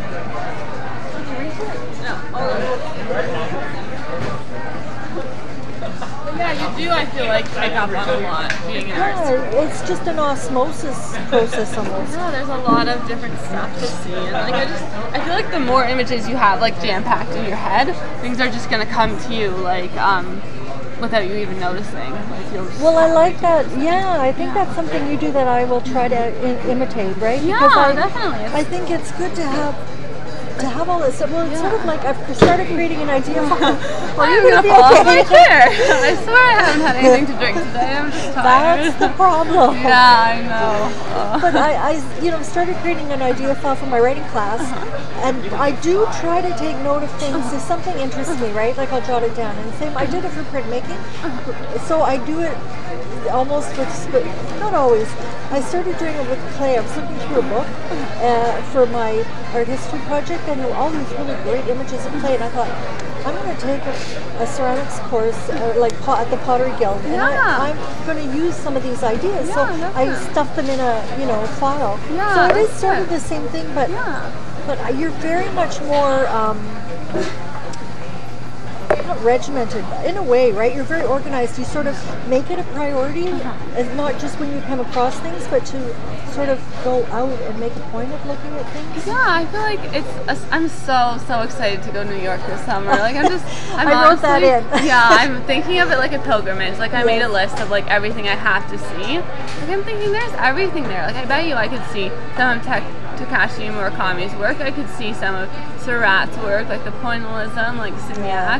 But yeah, you do. I feel like pick up on a lot being an artist. Yeah, it's just an osmosis process almost. No, there's a lot of different stuff to see, and like I just, I feel like the more images you have like jam packed in your head, things are just gonna come to you like um, without you even noticing. Like you'll just, Well, I like that. Yeah, I think that's something you do that I will try to I- imitate, right? Yeah, I, definitely. It's- I think it's good to have to have all this. Well, it's sort of like I've started creating an idea. For, are I'm you gonna gonna be fall off my okay? chair. I swear I haven't had anything to drink today. I'm just tired. That's the problem. Yeah, I know. Uh, But I, I, you know, started creating an idea file for my writing class, Uh-huh. and I do try to take note of things. If something interests me, right? Like I'll jot it down. And same, I did it for printmaking, Uh-huh. so I do it almost with, sp- not always. I started doing it with clay. I was looking through a book uh, for my art history project, and there were all these really great images of clay, and I thought, I'm going to take a, a ceramics course, uh, like pot, at the Pottery Guild, and Yeah. I, I'm going to use some of these ideas. so Yeah, I definitely. stuff them in a, you know, file. Yeah, so it is that's sort of good. the same thing, but yeah. but you're very much more. Um, not regimented, but in a way, right? You're very organized. You sort of make it a priority, and not just when you come across things, but to sort of go out and make a point of looking at things. Yeah, I feel like it's. A, I'm so so excited to go to New York this summer. Like I'm just. I'm I wrote that honestly- in. Yeah, I'm thinking of it like a pilgrimage. Like I made a Yes. list of like everything I have to see. Like I'm thinking there's everything there. Like I bet you I could see some of Tech Takashi Murakami's work. I could see some of Surratt's work, like the pointillism, like Signac. All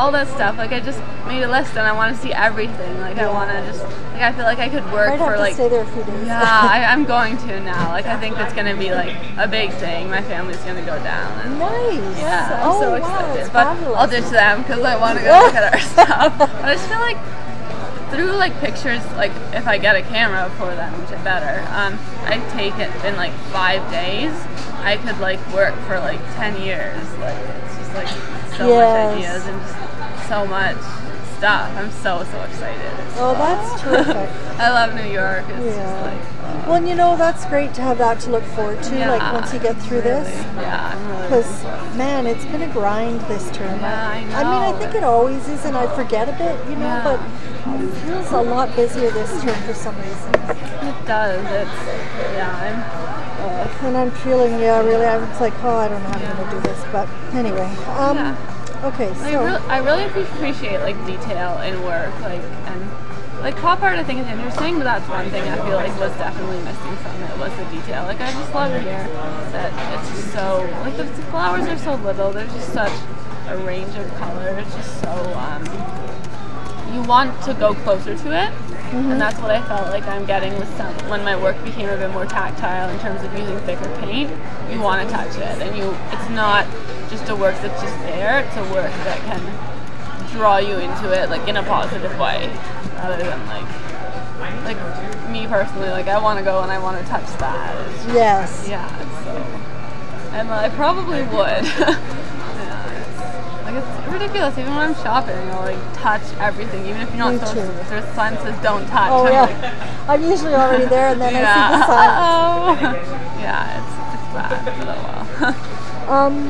all that stuff. Like I just made a list and I want to see everything. Like I want to just like I feel like I could work Might have for to like stay there a few days. yeah, I, I'm going to now. Like I think that's gonna be like a big thing. My family's gonna go down. And, Nice. yeah, I'm oh, so wow, excited. it's But fabulous. I'll ditch them because I want to go look at our stuff. But I just feel like through like pictures, like if I get a camera for them, which I better, um, I take it in like five days. I could like work for like ten years. Like it's just like so Yes. much ideas and just so much stuff. I'm so so excited. Oh, that's terrific. I love New York. It's Yeah. just like oh, Well, you know, that's great to have that to look forward to, yeah, like once you get through really, this. Yeah, I'm really. Because, man, it's been a grind this term. Yeah, I I mean, I know. think it always is, and I forget a bit, you know, Yeah. but it feels a lot busier this term for some reason. It does. It's yeah. I'm. Uh, And I'm feeling, yeah, really, I was like, oh, I don't know how I'm going to do this, but anyway. Um, Yeah. Okay, I, so, re- I really appreciate like detail in work, like and like pop art. I think is interesting, but that's one thing I feel like was definitely missing from it was the detail. Like I just love here that it's just so like the, the flowers are so little. There's just such a range of color. It's just so um, you want to go closer to it. Mm-hmm. And that's what I felt like I'm getting with some when my work became a bit more tactile in terms of using thicker paint. You want to touch it, and you it's not just a work that's just there. It's a work that can draw you into it, like in a positive way, rather than like like me personally. Like I want to go and I want to touch that. It's just, yes. yeah. So, and I probably would. Yeah, it's, like it's ridiculous. Even when I'm shopping, I'll like touch everything, even if you're not Me supposed too. to. If there's a sign that says "Don't touch," Oh, I'm yeah. like, I'm usually already there, and then I see the yeah. sign. Uh-oh. Yeah, it's it's bad, but oh well. Um,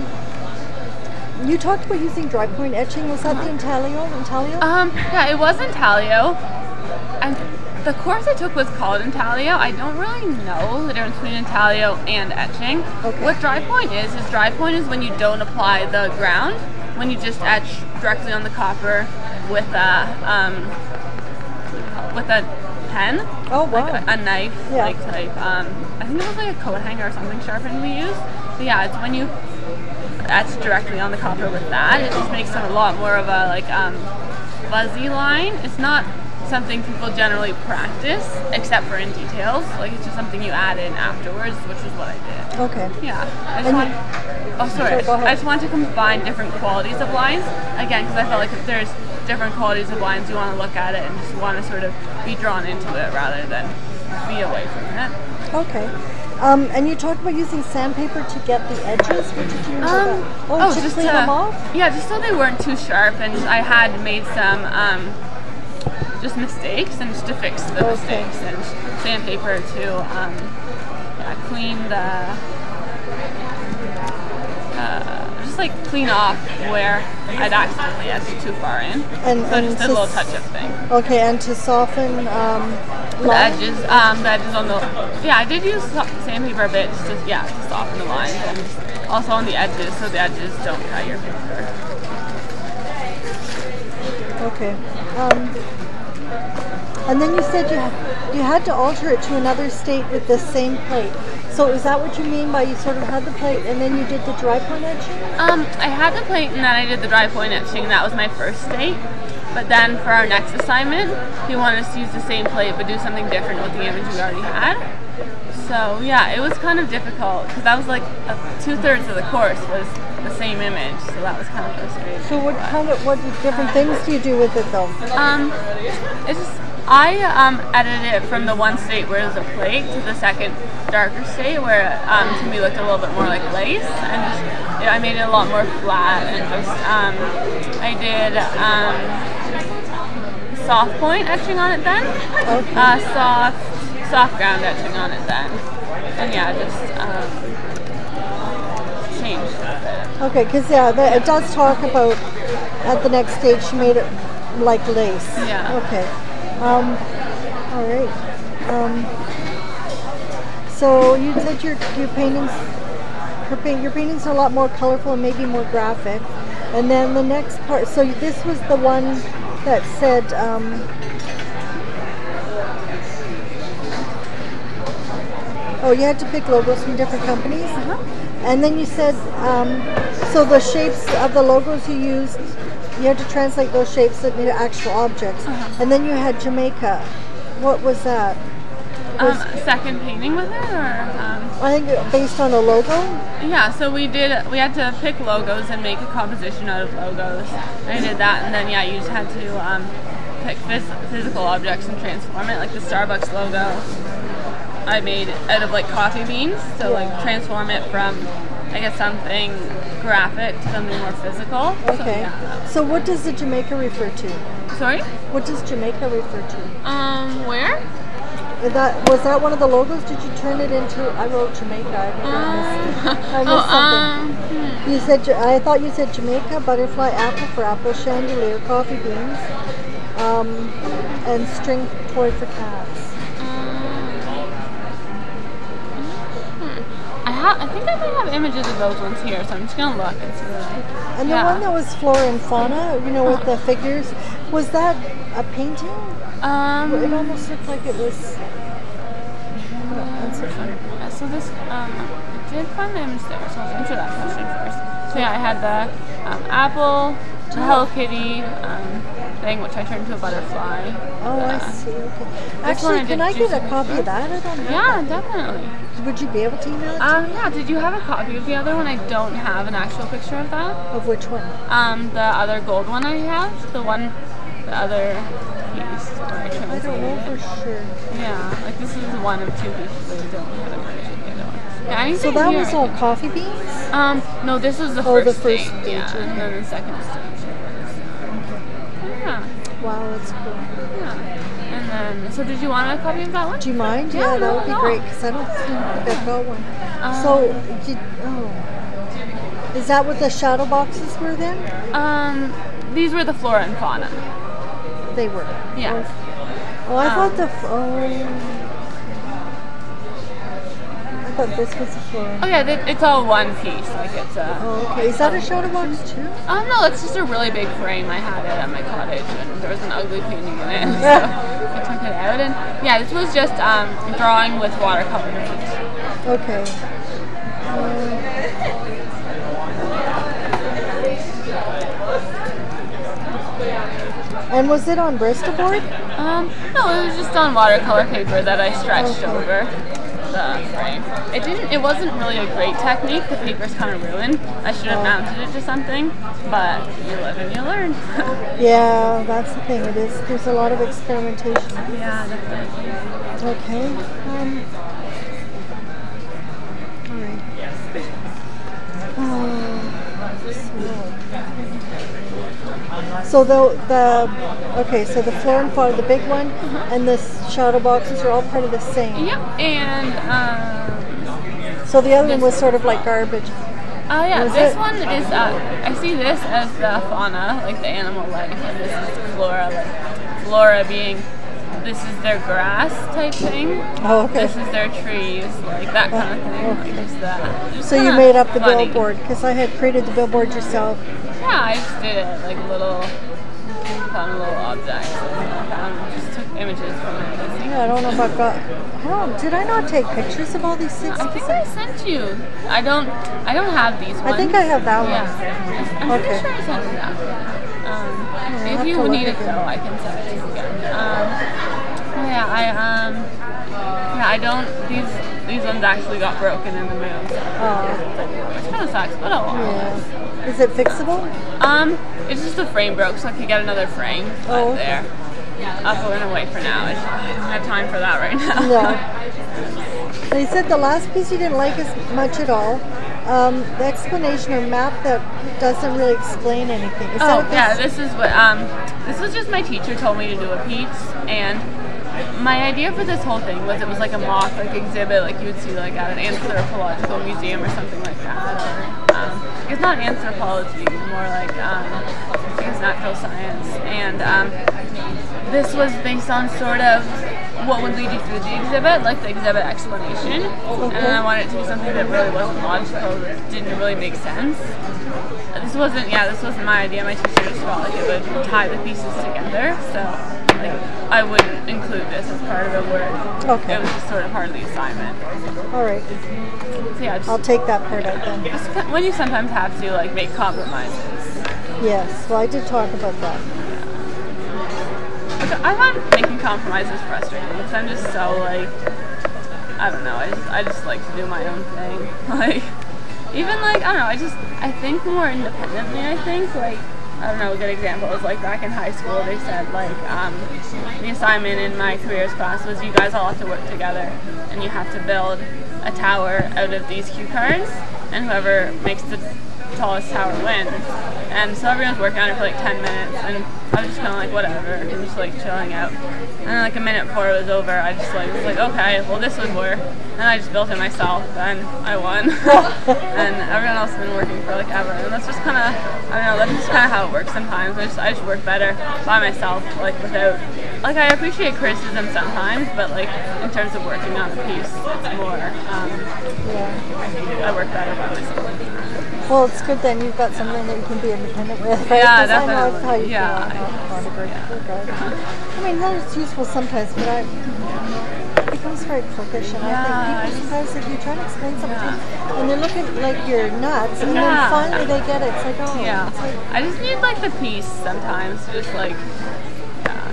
you talked about using dry point etching. Was that the intaglio? Intaglio? Um, yeah, it was intaglio, and the course I took was called intaglio. I don't really know the difference between intaglio and etching. Okay. What dry point is is dry point is when you don't apply the ground, when you just etch directly on the copper with a um, with a pen. Oh, wow. Like a, a knife, Yeah. like type. Um, I think it was like a coat hanger or something sharpened we used. But yeah, it's when you etch directly on the copper with that. It just makes it a lot more of a like um, fuzzy line. It's not something people generally practice, except for in details. Like it's just something you add in afterwards, which is what I did. Okay. Yeah. I just And want. you- Oh, sorry. Sorry, go ahead. I just want to combine different qualities of lines again, because I felt like if there's different qualities of lines, you want to look at it and just want to sort of be drawn into it rather than be away from it. Okay. Um, and you talked about using sandpaper to get the edges. What did you mean by Um, that? Oh, to just clean to, them off? Yeah, just so they weren't too sharp, and I had made some um, just mistakes, and just to fix the Okay. mistakes, and sandpaper to um, yeah, clean the uh, just like clean off where I'd accidentally etched too far in. And- so and just a to little s- touch-up thing. Okay, and to soften um, The lines? edges, um, the edges on the, yeah, I did use so- sandpaper a bit, just to, yeah, to soften the lines, and just also on the edges, so the edges don't cut your finger. Okay. Um, and then you said you ha- you had to alter it to another state with the same plate. So is that what you mean by you sort of had the plate and then you did the dry point etching? Um, I had the plate and then I did the dry point etching, and that was my first state. But then for our next assignment, he wanted us to use the same plate but do something different with the image we already had. So yeah, it was kind of difficult because that was like uh, two-thirds of the course was the same image, so that was kind of frustrating. So what but- kind of what different things do you do with it though? Um, it's just, I um, edited it from the one state where it was a plate to the second darker state where um, to me looked a little bit more like lace, and just, yeah, I made it a lot more flat, and just um, I did um, soft point etching on it then, Okay. uh, soft soft ground etching on it then, and yeah, just um, changed a bit. Okay, because yeah, the, it does talk about at the next stage she made it like lace. Yeah. Okay. Um, all right. Um, so you said your your paintings, her paint, your paintings are a lot more colorful and maybe more graphic. And then the next part. So this was the one that said. Um, oh, you had to pick logos from different companies. Uh-huh. And then you said, um, so the shapes of the logos you used you had to translate those shapes into actual objects. Uh-huh. And then you had Jamaica. What was that? Um, second painting with it, or um, I think based on a logo. yeah. So we did. We had to pick logos and make a composition out of logos. I did that, and then yeah, you just had to um, pick phys- physical objects and transform it, like the Starbucks logo. I made out of like coffee beans, so like transform it from, I guess, something graphic to something more physical. Okay. So, yeah. So what does the Jamaica refer to? Sorry. What does Jamaica refer to? Um, where? Is that was that one of the logos? Did you turn it into? I wrote Jamaica. I think I missed, I missed oh, something. um, hmm. You said Ja- I thought you said Jamaica, butterfly, apple for apple, chandelier, coffee beans, um, and string toy for cats. I have. I think I might have images of those ones here, so I'm just gonna look and see what I. And the yeah. one that was flora and fauna, you know, with the figures, was that a painting? Um. It almost looked like it was. Yeah, so this, um, I did find the image there, so I'll answer that question first. So yeah, I had the um, apple, the Hello Kitty um, thing, which I turned into a butterfly. Oh, the, I see. Okay. one Actually, I can did I get a juicy copy fruit. of that? I don't have Yeah, that. definitely. Would you be able to email it? Um, yeah, did you have a copy of the other one? I don't have an actual picture of that. Of which one? Um, the other gold one I have, the one, the other piece where I I don't know translated for it. sure. Yeah, like this is one of two pieces that I don't have a version of the other one. Yeah, anything So that here, was I all think. coffee beans? Um, no, this was the Oh, the first first stage, stage, yeah, okay. and then the second stage was, um, yeah, Wow, that's cool. yeah. And then, so did you want a copy of that one? Do you mind? Yeah, Yeah, that no, would be no. great because I don't think I've got one. Um, so, did, oh. Is that what the shadow boxes were then? Um, these were the flora and fauna. They were. Yeah. Oh, I Um, thought the. f- Oh. I thought this was the floor. Oh yeah, th- it's all one piece. Like it's a. Oh, okay. Is that a shadow box too? Um, no, it's just a really big frame. I had it at my cottage, and there was an ugly painting in it, so I took it out. And yeah, this was just um, drawing with watercolor paint. Okay. Um, and was it on Bristol board? Um, no, it was just on watercolor paper that I stretched Okay. over the frame. It didn't. It wasn't really a great technique. The paper's kind of ruined. I should have Oh. mounted it to something, but you live and you learn. Yeah, that's the thing. It is. There's a lot of experimentation. Yeah, definitely. Okay. Um, all right. Uh, so the the okay, so the floor and fauna, the big one, and the shadow boxes are all part of the same. Yep, and um, So the other one was sort of like garbage. oh yeah, Was this it- one is. Uh, I see this as the fauna, like the animal life, and this is the flora, like flora being. This is their grass type thing. Oh, okay. This is their trees, like that kind of thing. Oh, Like okay. just that. Just So you kinda made up the funny. billboard because I had created the billboard yourself. Yeah, I just did it like little, found little objects. And found, just took images from it. Yeah, I don't know if I've got. I don't. Did I not take pictures of all these things? I think I sent you. I don't. I don't have these ones. I think I have that one. Yeah. I'm Okay. pretty sure I sent you that. Um, I'll if have to you look need it again. though, I can send it to you again. Um, oh yeah, I um, yeah, I don't. These these ones actually got broken in the mail, Oh, which kind of sucks. But oh well. yeah. Is it fixable? Um, it's just the frame broke, so I could get another frame. But Oh, okay. there. I'll put it away for now. I just- I don't have time for that right now. No. They said the last piece you didn't like as much at all. Um, the explanation or map that doesn't really explain anything. Is Oh that yeah, this? this is what um this was just my teacher told me to do a piece, and my idea for this whole thing was it was like a mock like exhibit like you would see like at an anthropological museum or something like that. Or, um, it's not anthropology, more like um, I guess natural science, and um, this was based on sort of what would lead you through the exhibit, like the exhibit explanation, and then I wanted it to be something that really wasn't logical, that didn't really make sense. This wasn't, yeah, this wasn't my idea. My teacher just felt like it would tie the pieces together, so like I would include this as part of the work. Okay. It was just sort of part of the assignment. All right. So yeah, just, I'll take that part out then. just when you sometimes have to like make compromises. Yes, well, I did talk about that. Which I find making compromises frustrating because I'm just so like, I don't know, I just, I just like to do my own thing. Like, even like, I don't know, I just, I think more independently, I think, like, I don't know, a good example is like back in high school they said like, um, the assignment in my careers class was you guys all have to work together and you have to build a tower out of these cue cards and whoever makes the tallest tower wins. And so everyone's working on it for like ten minutes and I was just kind of like whatever, and just like chilling out. And then like a minute before it was over, I just like was like, okay, well this would work. And I just built it myself and I won. And everyone else has been working for like ever. And that's just kind of, I don't know, that's just kind of how it works sometimes. I just, I just work better by myself, like without, like I appreciate criticism sometimes, but like in terms of working on a piece, it's more, um, Yeah. I work better by myself. Well, it's good then you've got something that you can be independent with, right? Yeah, 'Cause I know definitely. how you Yeah. feel on photography. I mean, that is useful sometimes, but I, it becomes very clickish, and Yeah, I think people sometimes, if you try to explain something to them, and they look at like you're nuts, and Yeah. then finally they get it. It's like, oh, Yeah, it's like, I just need like the piece sometimes, just like, yeah.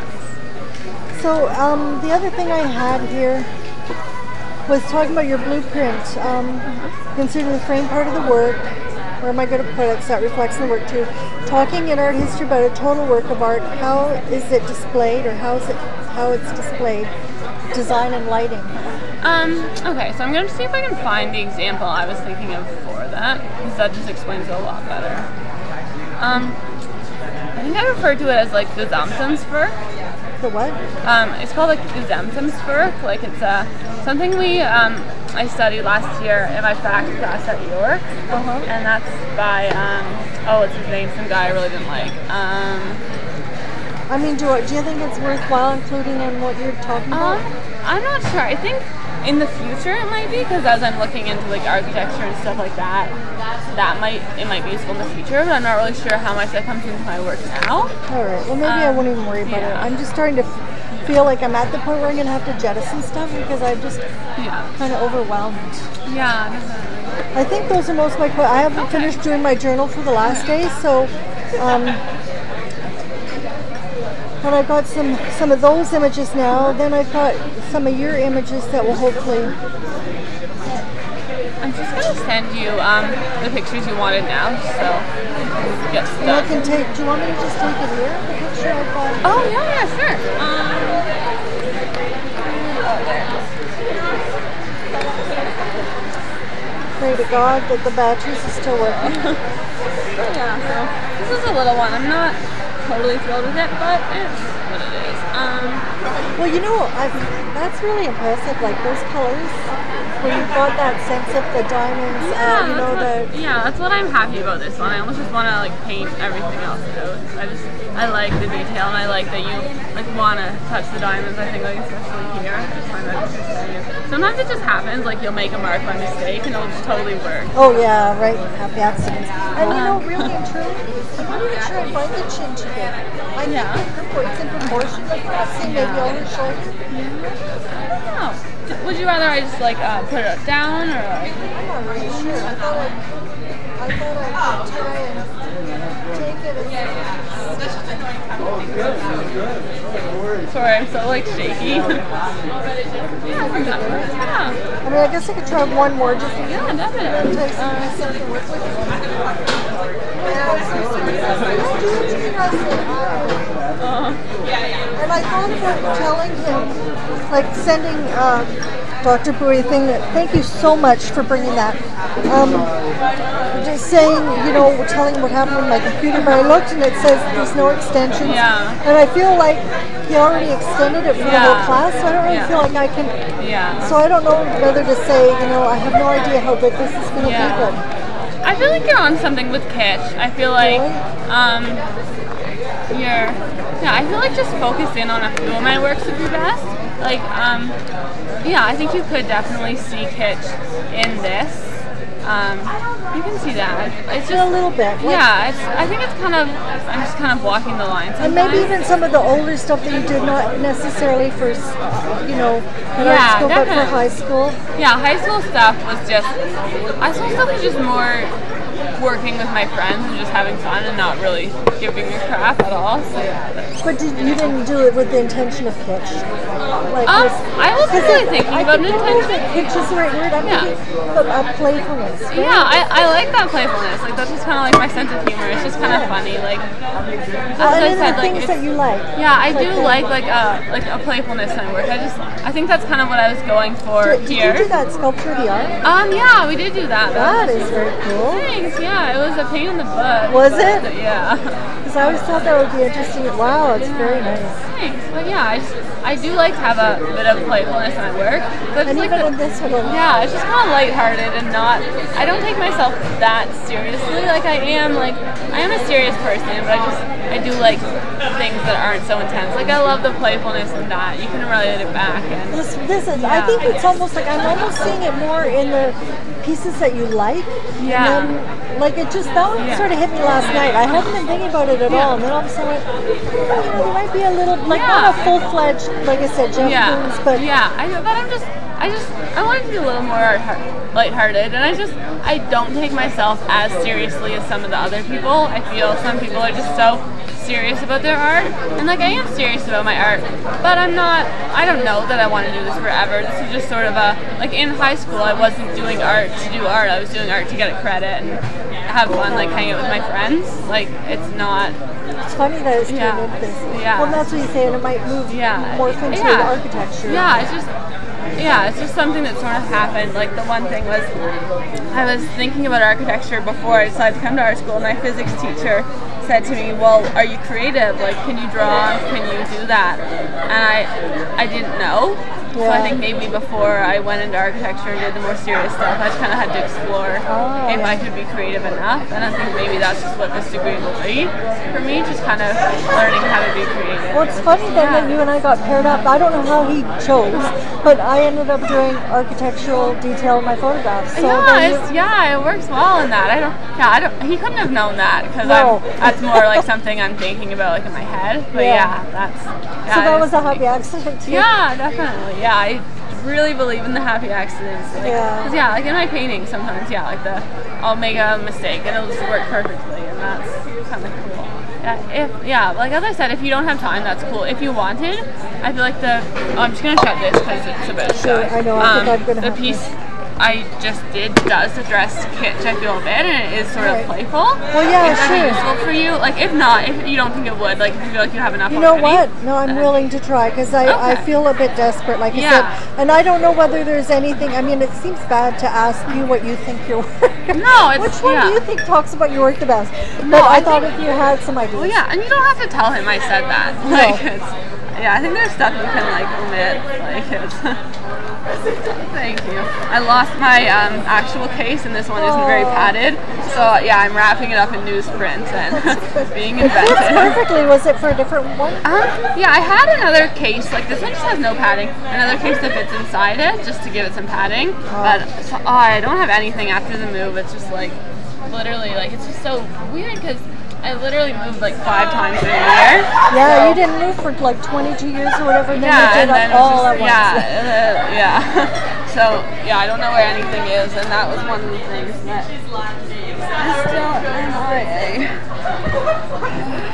So um, the other thing I had here was talking about your blueprint. Um, considering the frame part of the work, where am I going to put it so that reflects in the work too? Talking in art history about a total work of art, how is it displayed, or how is it how it's displayed? Design and lighting. Um, okay, so I'm going to see if I can find the example I was thinking of for that, because that just explains it a lot better. Um, I think I referred to it as like the Gesamtkunstwerk. The what? Um, it's called like Gesamtkunstwerk. Like it's uh, something we um, I studied last year in my fact class at York, Uh-huh. and that's by um, oh, what's his name? Some guy I really didn't like. Um, I mean, do, do you think it's worthwhile including in what you're talking about? um, I'm not sure. I think in the future it might be, because as I'm looking into like architecture and stuff like that, that might it might be useful in the future. But I'm not really sure how much that comes into my work now. All right. Well, maybe I Um, won't even worry about yeah. it. I'm just starting to f- feel like I'm at the point where I'm going to have to jettison stuff because I'm just Yeah. kind of overwhelmed. Yeah. Definitely. I think those are most of my. que- I haven't Okay. finished doing my journal for the last day, so. Um, but I've got some some of those images now. Then I've got some of your images that will hopefully. I'm just gonna send you um, the pictures you wanted now, so get And I stuff. can take. Do you want me to just take it here? The picture I've got. Oh yeah, yeah, sure. Um, oh, there. Pray to God that the batteries are still working. Yeah, so this is a little one. I'm not totally thrilled with it, but it's what it is. Um, Well, you know, I, that's really impressive. Like those colors, where you've got that sense of the diamonds. yeah, uh, you that's know what, the. yeah, that's what I'm happy about this one. I almost just want to like paint everything else out. I just I like the detail, and I like that you like want to touch the diamonds. I think like especially here, I just find that interesting. Sometimes it just happens, like you'll make a mark by mistake, and it'll just totally work. Oh yeah, right. Happy accidents. And you know, really and truly, I'm not even sure I find the chin too big. I think Yeah. the pro- it's in proportion. Like I've seen maybe over the shoulder. Oh, would you rather I just like uh, put it down or like? I'm not really sure. I thought I, I thought I could try and take it. And, Sorry, I'm so like shaky. yeah, I think that works. Yeah, I mean, I guess I could try one more just to yeah, definitely. take some Uh, something to work with. I do interesting. uh, And I thought about telling him, like sending uh, Doctor Bowie a thing that, thank you so much for bringing that. Um, just saying, you know, telling him what happened with my computer, but I looked and it says there's no extensions. Yeah. And I feel like he already extended it for the whole Yeah. class, so I don't really Yeah. feel like I can. yeah. So I don't know whether to say, you know, I have no idea how good this is going to Yeah. be, but. I feel like you're on something with Kitsch. I feel like um, you're, yeah, I feel like just focus in on a few of my works would be best. Like, um, yeah, I think you could definitely see Kitsch in this. Um, you can see that. It's A just, little bit. Like, yeah, it's, I think it's kind of, I'm just kind of walking the line And sometimes. maybe even some of the older stuff that you did not necessarily for, uh, you know, in art Yeah, school, but for definitely. high school. Yeah, high school stuff was just, high school stuff was just more working with my friends and just having fun and not really giving a crap at all. So yeah. that's- But did, you didn't do it with the intention of pitch? Like Um, this- I wasn't 'cause really it- thinking I about an think I don't know if intention. Pitch is the right word. I'm Yeah. thinking of, of playfulness. Right? Yeah, I, I like that playfulness. Like that's just kind of like my sense of humor. It's just kind of funny. Like as Well, I and then said, the like things it's, that you like. yeah, I do the- like like a like a playfulness in my work. I just I think that's kind of what I was going for Did, did here. you do that sculpture of the art? Um, yeah, we did do that. That is very cool. Thanks. Yeah, it was a pain in the butt. Was but, it? Yeah. Because I always thought that would be interesting. Wow, it's very nice. Thanks. But yeah, I just I do like to have a bit of playfulness in my work. But And it's like even the, in this little. yeah, it's just kind of lighthearted and not. I don't take myself that seriously. Like I am, like I am a serious person, but I just I do like things that aren't so intense. Like I love the playfulness in that. You can relate it back. And This, this is. I Yeah. think it's almost like I'm almost seeing it more in the pieces that you like. Yeah. And then, like it just that one Yeah. sort of hit me last night. I hadn't been thinking about it at Yeah. all, and then all of a sudden, I went, you know, there might be a little, like Yeah. not a full fledged, like I said, Jeff yeah, Koons, but yeah. I but I'm just I just I wanted to be a little more heart, lighthearted, and I just I don't take myself as seriously as some of the other people. I feel some people are just so serious about their art, and like I am serious about my art, but I'm not. I don't know that I want to do this forever. This is just sort of a like in high school I wasn't doing art to do art. I was doing art to get a credit and have fun, like hang out with my friends. Like it's not. it's funny that it's turned Yeah. into this. Yeah. Well, that's what you say, and it might move Yeah. morph into yeah. architecture. Yeah, it's just yeah, it's just something that sort of happened. Like the one thing was I was thinking about architecture before I decided to come to art school, and my physics teacher said to me, "Well, are you creative? Like, can you draw? Can you do that?" And I I didn't know. So I Yeah. think maybe before I went into architecture and did the more serious stuff, I just kind of had to explore Oh, if yeah. I could be creative enough. And I think maybe that's just what this degree will be for me, just kind of learning how to be creative. Well, it's funny then that you and I got paired up. I don't know how he chose, but I ended up doing architectural detail in my photographs. So yeah, then you- it's, yeah, it works well in that. I don't. Yeah, I don't. He couldn't have known that because No. I'm. That's more like something I'm thinking about, like in my head. But Yeah. yeah, that's. Yeah, so that it was a happy accident too. Yeah, definitely. Yeah, I really believe in the happy accidents. Like, Yeah. 'cause, yeah, like in my painting, sometimes, yeah, like the I'll make a mistake and it'll just work perfectly, and that's kind of cool. Yeah, if yeah, like as I said, if you don't have time, that's cool. If you wanted, I feel like the. Oh, I'm just gonna shut this because it's a bit Sure, shy. I know, I think Um, I'm gonna the have to- piece I just did does address kitsch, I feel a bit, and it is sort Right. of playful. Well, yeah, Is that sure. useful for you? Like, if not, if you don't think it would, like, if you feel like you have enough You know already, what? No, I'm then- willing to try because I, I Okay. feel a bit desperate, like I Yeah. said. And I don't know whether there's anything. I mean, it seems bad to ask you what you think your work. No, it's- Which one yeah. do you think talks about your work the best? No, but I, I thought think- if you had some ideas. Well, yeah, and you don't have to tell him I said that. No. Like, it's, yeah, I think there's stuff you can like omit. Like, it's. Thank you. I lost my um, actual case, and this one isn't very Aw. padded. So yeah, I'm wrapping it up in newsprint and being It fits invented. perfectly. Was it for a different one? Um, yeah, I had another case, like this one just has no padding, another case that fits inside it, just to give it some padding, but so, oh, I don't have anything after the move. It's just like, literally, like, it's just so weird, because I literally moved like five times in a year. Yeah, so- you didn't move for like twenty-two years or whatever, and then Yeah, you did and then it it was all just, at once. yeah, uh, yeah. So, yeah, I don't know where anything is, and that was one of the things that is still M I A.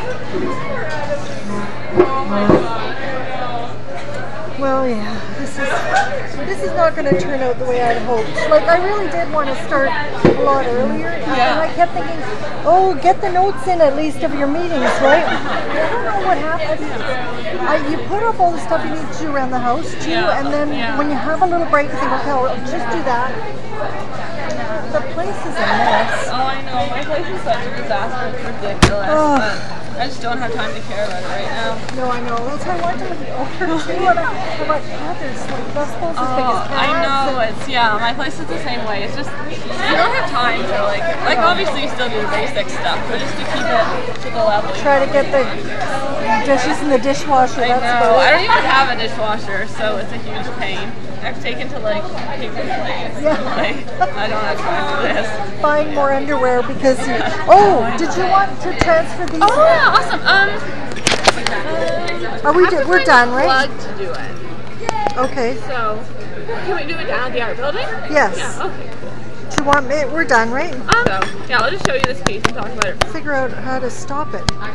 Well, yeah, this is this is not going to turn out the way I'd hoped. Like, I really did want to start a lot earlier, Yeah. and I kept thinking, oh, get the notes in at least of your meetings, right? I don't know what happened. I, you put up all the stuff you need to do around the house too, Yeah, and then yeah. when you have a little break, you think, okay, I'll just do that. The place is a mess. Oh, I know. My place is such a disaster. It's ridiculous. Oh. But I just don't have time to care about it right now. No, I know. That's why I wanted to look over too, and I I got Heather's like vegetables as big as Oh, cats. I know. and- It's yeah. My place is the same way. It's just you don't have time to like like obviously you still do the basic stuff, but just to keep it to the level. you Try to get the dishes in the dishwasher. I That's know. about I it. don't even have a dishwasher, so it's a huge pain. I've taken to like paper plates. Yeah. Like I don't have time for this. Buying more underwear because you. Oh, did you want to transfer these? Oh yeah, awesome. Um. Are we? I have Do, to we're find done, a right? plug to do it. Okay. So, can we do it down at the art building? Yes. Yeah. Okay. Cool. Do you want me? We're done, right? Um, so, yeah, I'll just show you this piece and talk about it. Figure out how to stop it.